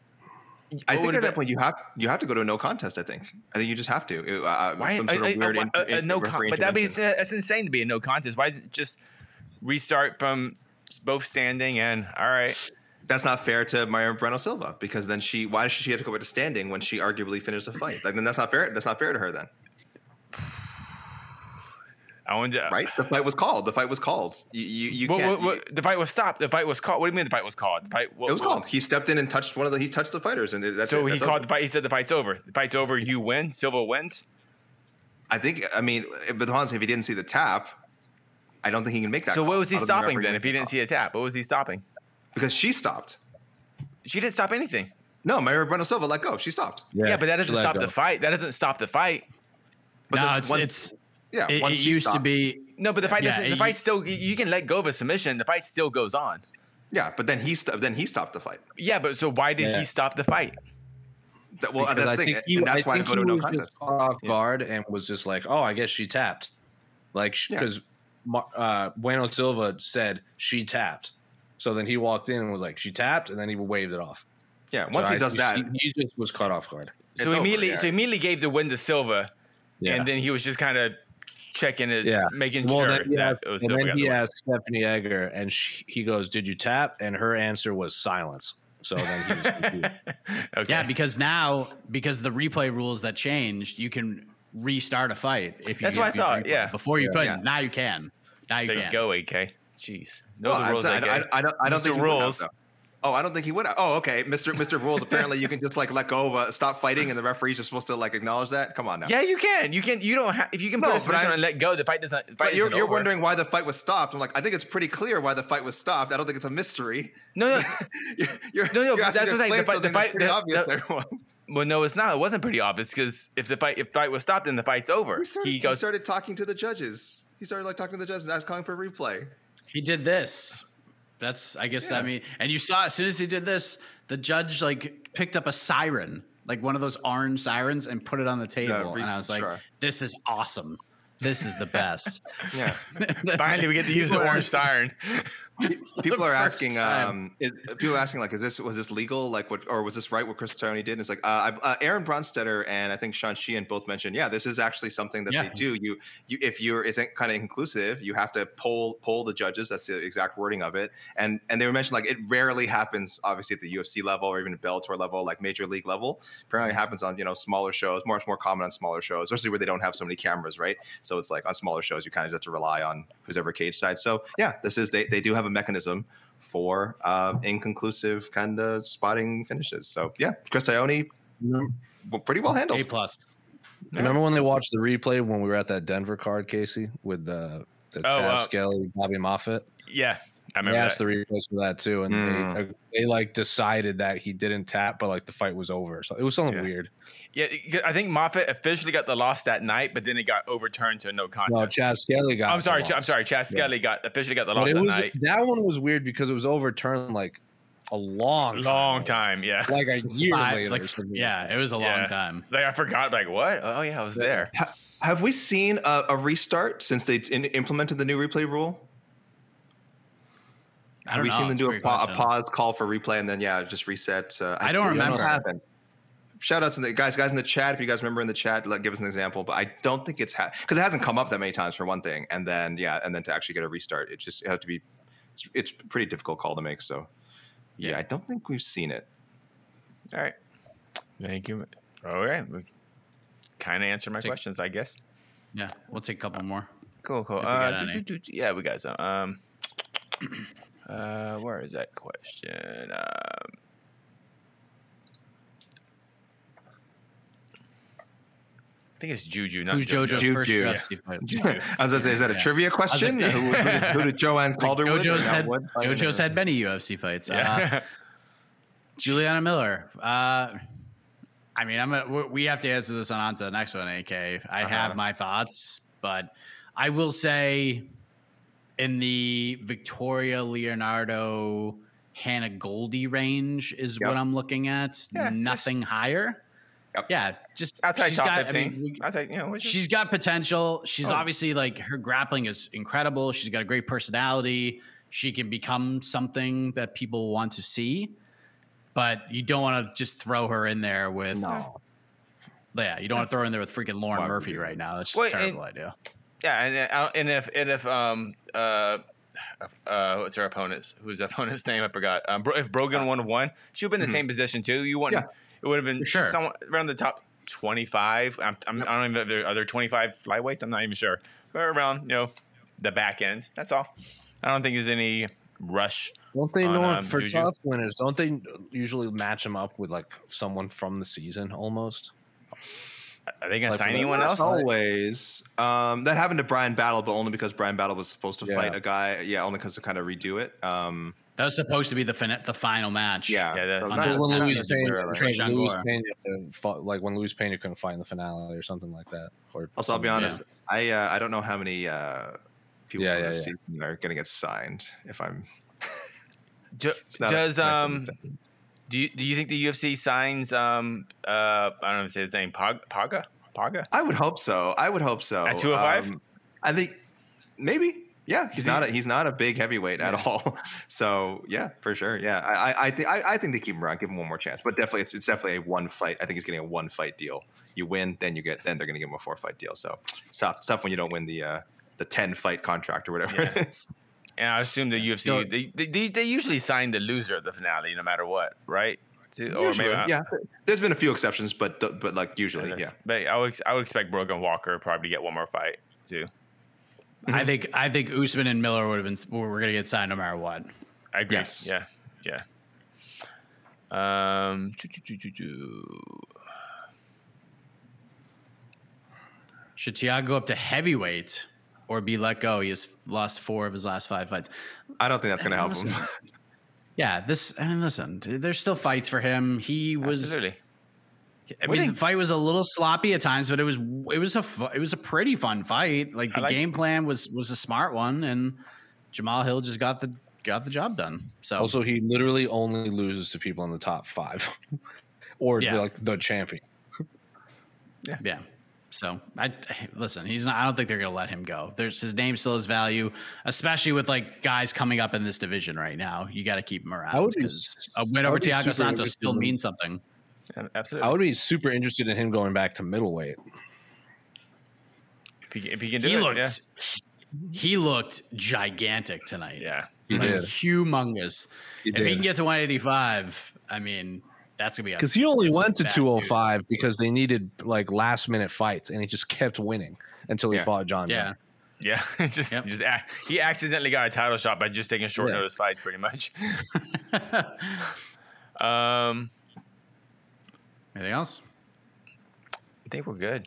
I What think would at it that be- point you have you have to go to a no contest. I think. I think you just have to. Uh, Why some sort a, of weird a, in- a, a in- no? Con- referee but that'd be intervention. that's insane to be a no contest. Why just restart from both standing and all right? That's not fair to Maria Moreno Silva because then she why does she have to go back to standing when she arguably finished the fight? Like then that's not fair. That's not fair to her then. I wonder. Right? The fight was called. The fight was called. You you, you What, can't. what, what, the fight was stopped. The fight was called. What do you mean the fight was called? The fight. What, it was what called. He stepped in and touched one of the. He touched the fighters, and it- that's so it. he That's called over. the fight. He said the fight's over. The fight's over. You win. Silva wins. I think. I mean, but honestly, if he didn't see the tap, I don't think he can make that. So call, what was he other than the stopping referee then? If he making didn't the see a tap, what was he stopping? call. Because she stopped. She didn't stop anything. No, Maria Moreno Silva let go. She stopped. Yeah, but that doesn't stop the fight. That doesn't stop the fight. But no, the- it's once- it's yeah. It, once it she used to stopped- be No, but the fight Yeah, doesn't. The you- fight still. You you can let go of a submission. The fight still goes on. Yeah, but then he st- then he stopped the fight. Yeah, but so why did Yeah. he stop the fight? That, well, Because that's I the thing, think he, and that's I why I think go to he a no was contest. just caught off guard and was just like, "Oh, I guess she tapped," like because uh, Bueno Silva said she tapped, so then he walked in and was like, "She tapped," and then he waved it off. Yeah, once he I- does that- he, he just was caught off guard. So It's over, immediately, yeah. so immediately gave the win to Silva, Yeah. and then he was just kind of checking it, Yeah, making Well, sure then he that asked, it was and Silva. then got he the win. asked Stephanie Egger, and she, he goes, "Did you tap?" And her answer was silence. So then he was confused. Okay. yeah because now because the replay rules that changed, you can restart a fight if you. That's what I if you thought, replay. yeah. Before you Yeah. couldn't. Yeah. Now you can. Now you There can. you go, A K. Jeez, know Well, the I'm rules, saying, A K. I, I, I don't. I don't Mister think he would have, Rules. though. Oh, I don't think he would have. Oh, okay, Mister Mister Rules. Apparently, you can just like let go of a stop fighting, and the referee's just supposed to like acknowledge that. Come on now. Yeah, you can. You can. You don't have. If you can No, put a but submission I- and let go, the fight doesn't. The fight But you're, isn't you're over. wondering why the fight was stopped. I'm like, I think it's pretty clear why the fight was stopped. I don't think it's a mystery. No, no, You're, you're, no, no. you're but asking That's to what I'm saying. The explain fight. The something that's fight. pretty The, obvious the- to everyone. well, no, it's not. It wasn't pretty obvious because if the fight, if fight was stopped, then the fight's over. He started, He he goes. started talking to the judges. He started like talking to the judges, and asking for a replay. He did this. That's I guess that Yeah. mean. And you saw as soon as he did this, the judge like picked up a siren like one of those orange sirens, and put it on the table. Yeah, re- and I was like, sure. this is awesome. This is the best. Yeah. Finally, we get to use the orange siren. People are first asking. time. Um, is, people are asking like, is this was this legal? Like, what or was this right? What Chris Tony did? And it's like uh, uh, Aaron Bronstetter and I think Sean Sheehan both mentioned. Yeah, this is actually something that Yeah. they do. You, you, if you're isn't kind of inconclusive, you have to poll poll the judges. That's the exact wording of it. And and they were mentioned like it rarely happens, obviously at the U F C level or even at Bellator level, like major league level. Apparently, it happens on you know smaller shows, more more common on smaller shows, especially where they don't have so many cameras, right? So it's like on smaller shows, you kind of have to rely on who's ever cage side. So yeah, this is they they do have a mechanism for uh, inconclusive kind of spotting finishes. So yeah, Chris Ione, well, pretty well handled. A plus. Remember when they watched the replay when we were at that Denver card, Casey, with the the Oh, Chaz uh, Skelly, Bobby Moffett? Yeah, I They remember asked that. the replays for that too, and Mm. they they like decided that he didn't tap, but like the fight was over. So it was something Yeah. weird. Yeah, I think Moffat officially got the loss that night, but then it got overturned to a no contest. No, Chaz Skelly got. I'm sorry, the Ch- I'm loss. sorry. Chaz Yeah. Skelly got officially got the But loss it that was, night. that one was weird because it was overturned like a long, Long time, time, yeah. like a year Five, later. like, or something. yeah, it was a Yeah. long time. Like I forgot. Like what? Oh yeah, I was there. Ha- have we seen a, a restart since they in, implemented the new replay rule? I Have don't we know. seen them It's a do a, great pa- a question. pause, call for replay, and then yeah, just reset? Uh, I don't remember. Haven't. Shout out to the guys, guys in the chat. If you guys remember in the chat, like, give us an example. But I don't think it's because it hasn't come up that many times for one thing, and then yeah, and then to actually get a restart, it just it have to be. It's, it's a pretty difficult call to make. So yeah, I don't think we've seen it. All right. Thank you. All right. Kind of answered my Take- questions, I guess. Yeah, we'll take a couple more. Cool, cool. If we Uh, got do, any. do, do, yeah, we got some. Um, uh, where is that question? Um, I think it's Juju, not Who's JoJo's Juju. first U Yeah. F C fight? I was gonna say, is that a Yeah. trivia question? like- who, who did, who did Joanne Calderwood? JoJo's or had Wood? JoJo's had many U F C fights. Uh, yeah. Juliana Miller. Uh, I mean, I'm a, we- we have to answer this on, on to the next one, A K. I Uh-huh. have my thoughts, but I will say in the Victoria Leonardo Hannah Goldie range is Yep. what I'm looking at. Yeah, Nothing higher. Yep. Yeah, just I'll take she's top got- I fifteen. mean, we- I'll take, you know, which is- she's got potential. She's Oh. obviously like her grappling is incredible. She's got a great personality. She can become something that people want to see, but you don't want to just throw her in there with. No. Yeah, you don't want to throw her in there with freaking Lauren Murphy right now. That's just Well, a terrible and- idea. Yeah, and uh, and if and if um uh. Uh, what's her opponent's? Whose opponent's name? I forgot. Um, Bro- if Brogan would have won, she would have been in the same position too. You wouldn't. It would have been sure. somewhat around the top twenty-five. I'm, I'm, I don't even know if there are other twenty-five flyweights. I'm not even sure. But around, you know, the back end. That's all. I don't think there's any rush. Don't they on, know um, for Juju. tough winners? Don't they usually match them up with like someone from the season almost? Are they gonna Like, sign for the- anyone else? Always. Um, that happened to Brian Battle, but only because Brian Battle was supposed to Yeah. fight a guy. Yeah, only because to kind of redo it. Um, That was supposed to be the fin- the final match. yeah. Yeah, that's- so On not- that- when that's Luis necessarily. Pena, Like like Jean Luis Gore. Pena fought, like when Luis Pena couldn't fight in the finale or something like that. Or Also, I'll be something. honest. I uh, I don't know how many uh, people Yeah, from yeah, this yeah. season are going to get signed. If I'm Do, not a does nice um thing. do you do you think the U F C signs um uh I don't know if say his name Pog, Paga Paga? I would hope so. I would hope so. At two oh five? Um, I think maybe. Yeah, he's not. A, he's not a big heavyweight at all. So yeah, for sure. Yeah, I I I think I, I think they keep him around, give him one more chance. But definitely, it's it's definitely a one fight. I think he's getting a one fight deal. You win, then you get then they're going to give him a four fight deal. So it's tough. It's tough when you don't win the uh, the ten fight contract or whatever Yeah. it is. And I assume the U F C So- they, they they they usually sign the loser of the finale no matter what, right? To, or Usually, maybe not. yeah. There's been a few exceptions, but but like usually, yeah. But I would I would expect Brogan Walker probably to get one more fight too. I think I think Usman and Miller would have been. We're gonna get signed no matter what. I agree. Yes. Yeah. Yeah. Um. choo, choo, choo, choo, choo. Should Thiago go up to heavyweight or be let go? He has lost four of his last five fights. I don't think that's going to help him. Yeah, this. I mean, listen, there's still fights for him. He was. Absolutely. I mean, the fight was a little sloppy at times, but it was it was a fu- it was a pretty fun fight. Like the I like- game plan was was a smart one, and Jamal Hill just got the got the job done. So Also, he literally only loses to people in the top five. or Yeah. the, like the champion. Yeah. Yeah. So I listen, he's not, I don't think they're going to let him go. There's his name still has value, especially with like guys coming up in this division right now. You got to keep him around. I would be because a win I over would be Thiago super Santos still interested in- means something. Absolutely. I would be super interested in him going back to middleweight. If he, if he can do He it, looked, yeah. he looked gigantic tonight. Yeah. He like, did. humongous. He if he did. can get to one eighty-five, I mean, that's gonna be Because he only that's went to bad two oh news. five because they needed like last minute fights, and he just kept winning until he Yeah. fought John. Yeah. Yeah, just just ac- he accidentally got a title shot by just taking short Yeah. notice fights, pretty much. um, Anything else? I think we're good.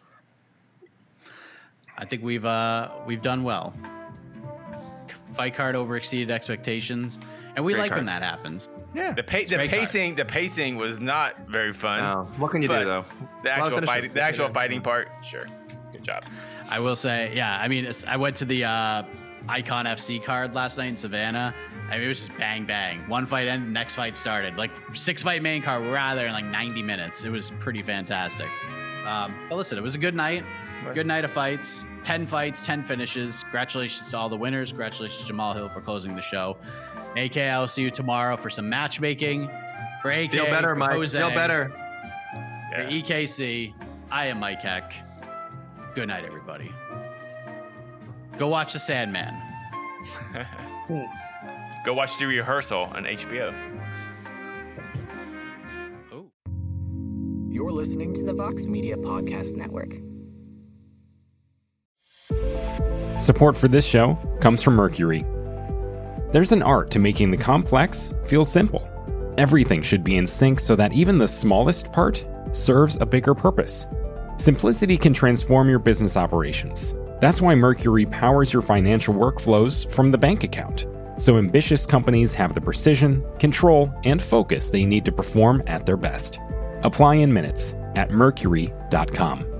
I think we've uh we've done well. Fight card over exceeded expectations, and we Great like card. when that happens. Yeah, the pa- the Great card. pacing the pacing was not very fun. No. What can you do, but though? The It's a lot of actual finishes. fighting, the actual fighting part, sure, good job. I will say, yeah. I mean, it's, I went to the uh, Icon F C card last night in Savannah. I mean, it was just bang bang. One fight ended, next fight started. Like six fight main card. We were out of there in like ninety minutes. It was pretty fantastic. Um, but listen, it was a good night. Good night of fights. ten fights, ten finishes. Congratulations to all the winners. Congratulations to Jamal Hill for closing the show. A K, I'll see you tomorrow for some matchmaking. For A K, Feel better, for Mike. Jose, Feel better. For E K C, I am Mike Heck. Good night, everybody. Go watch The Sandman. Go watch the rehearsal on H B O. You're listening to the Vox Media Podcast Network. Support for this show comes from Mercury. There's an art to making the complex feel simple. Everything should be in sync so that even the smallest part serves a bigger purpose. Simplicity can transform your business operations. That's why Mercury powers your financial workflows from the bank account, so ambitious companies have the precision, control, and focus they need to perform at their best. Apply in minutes at mercury dot com.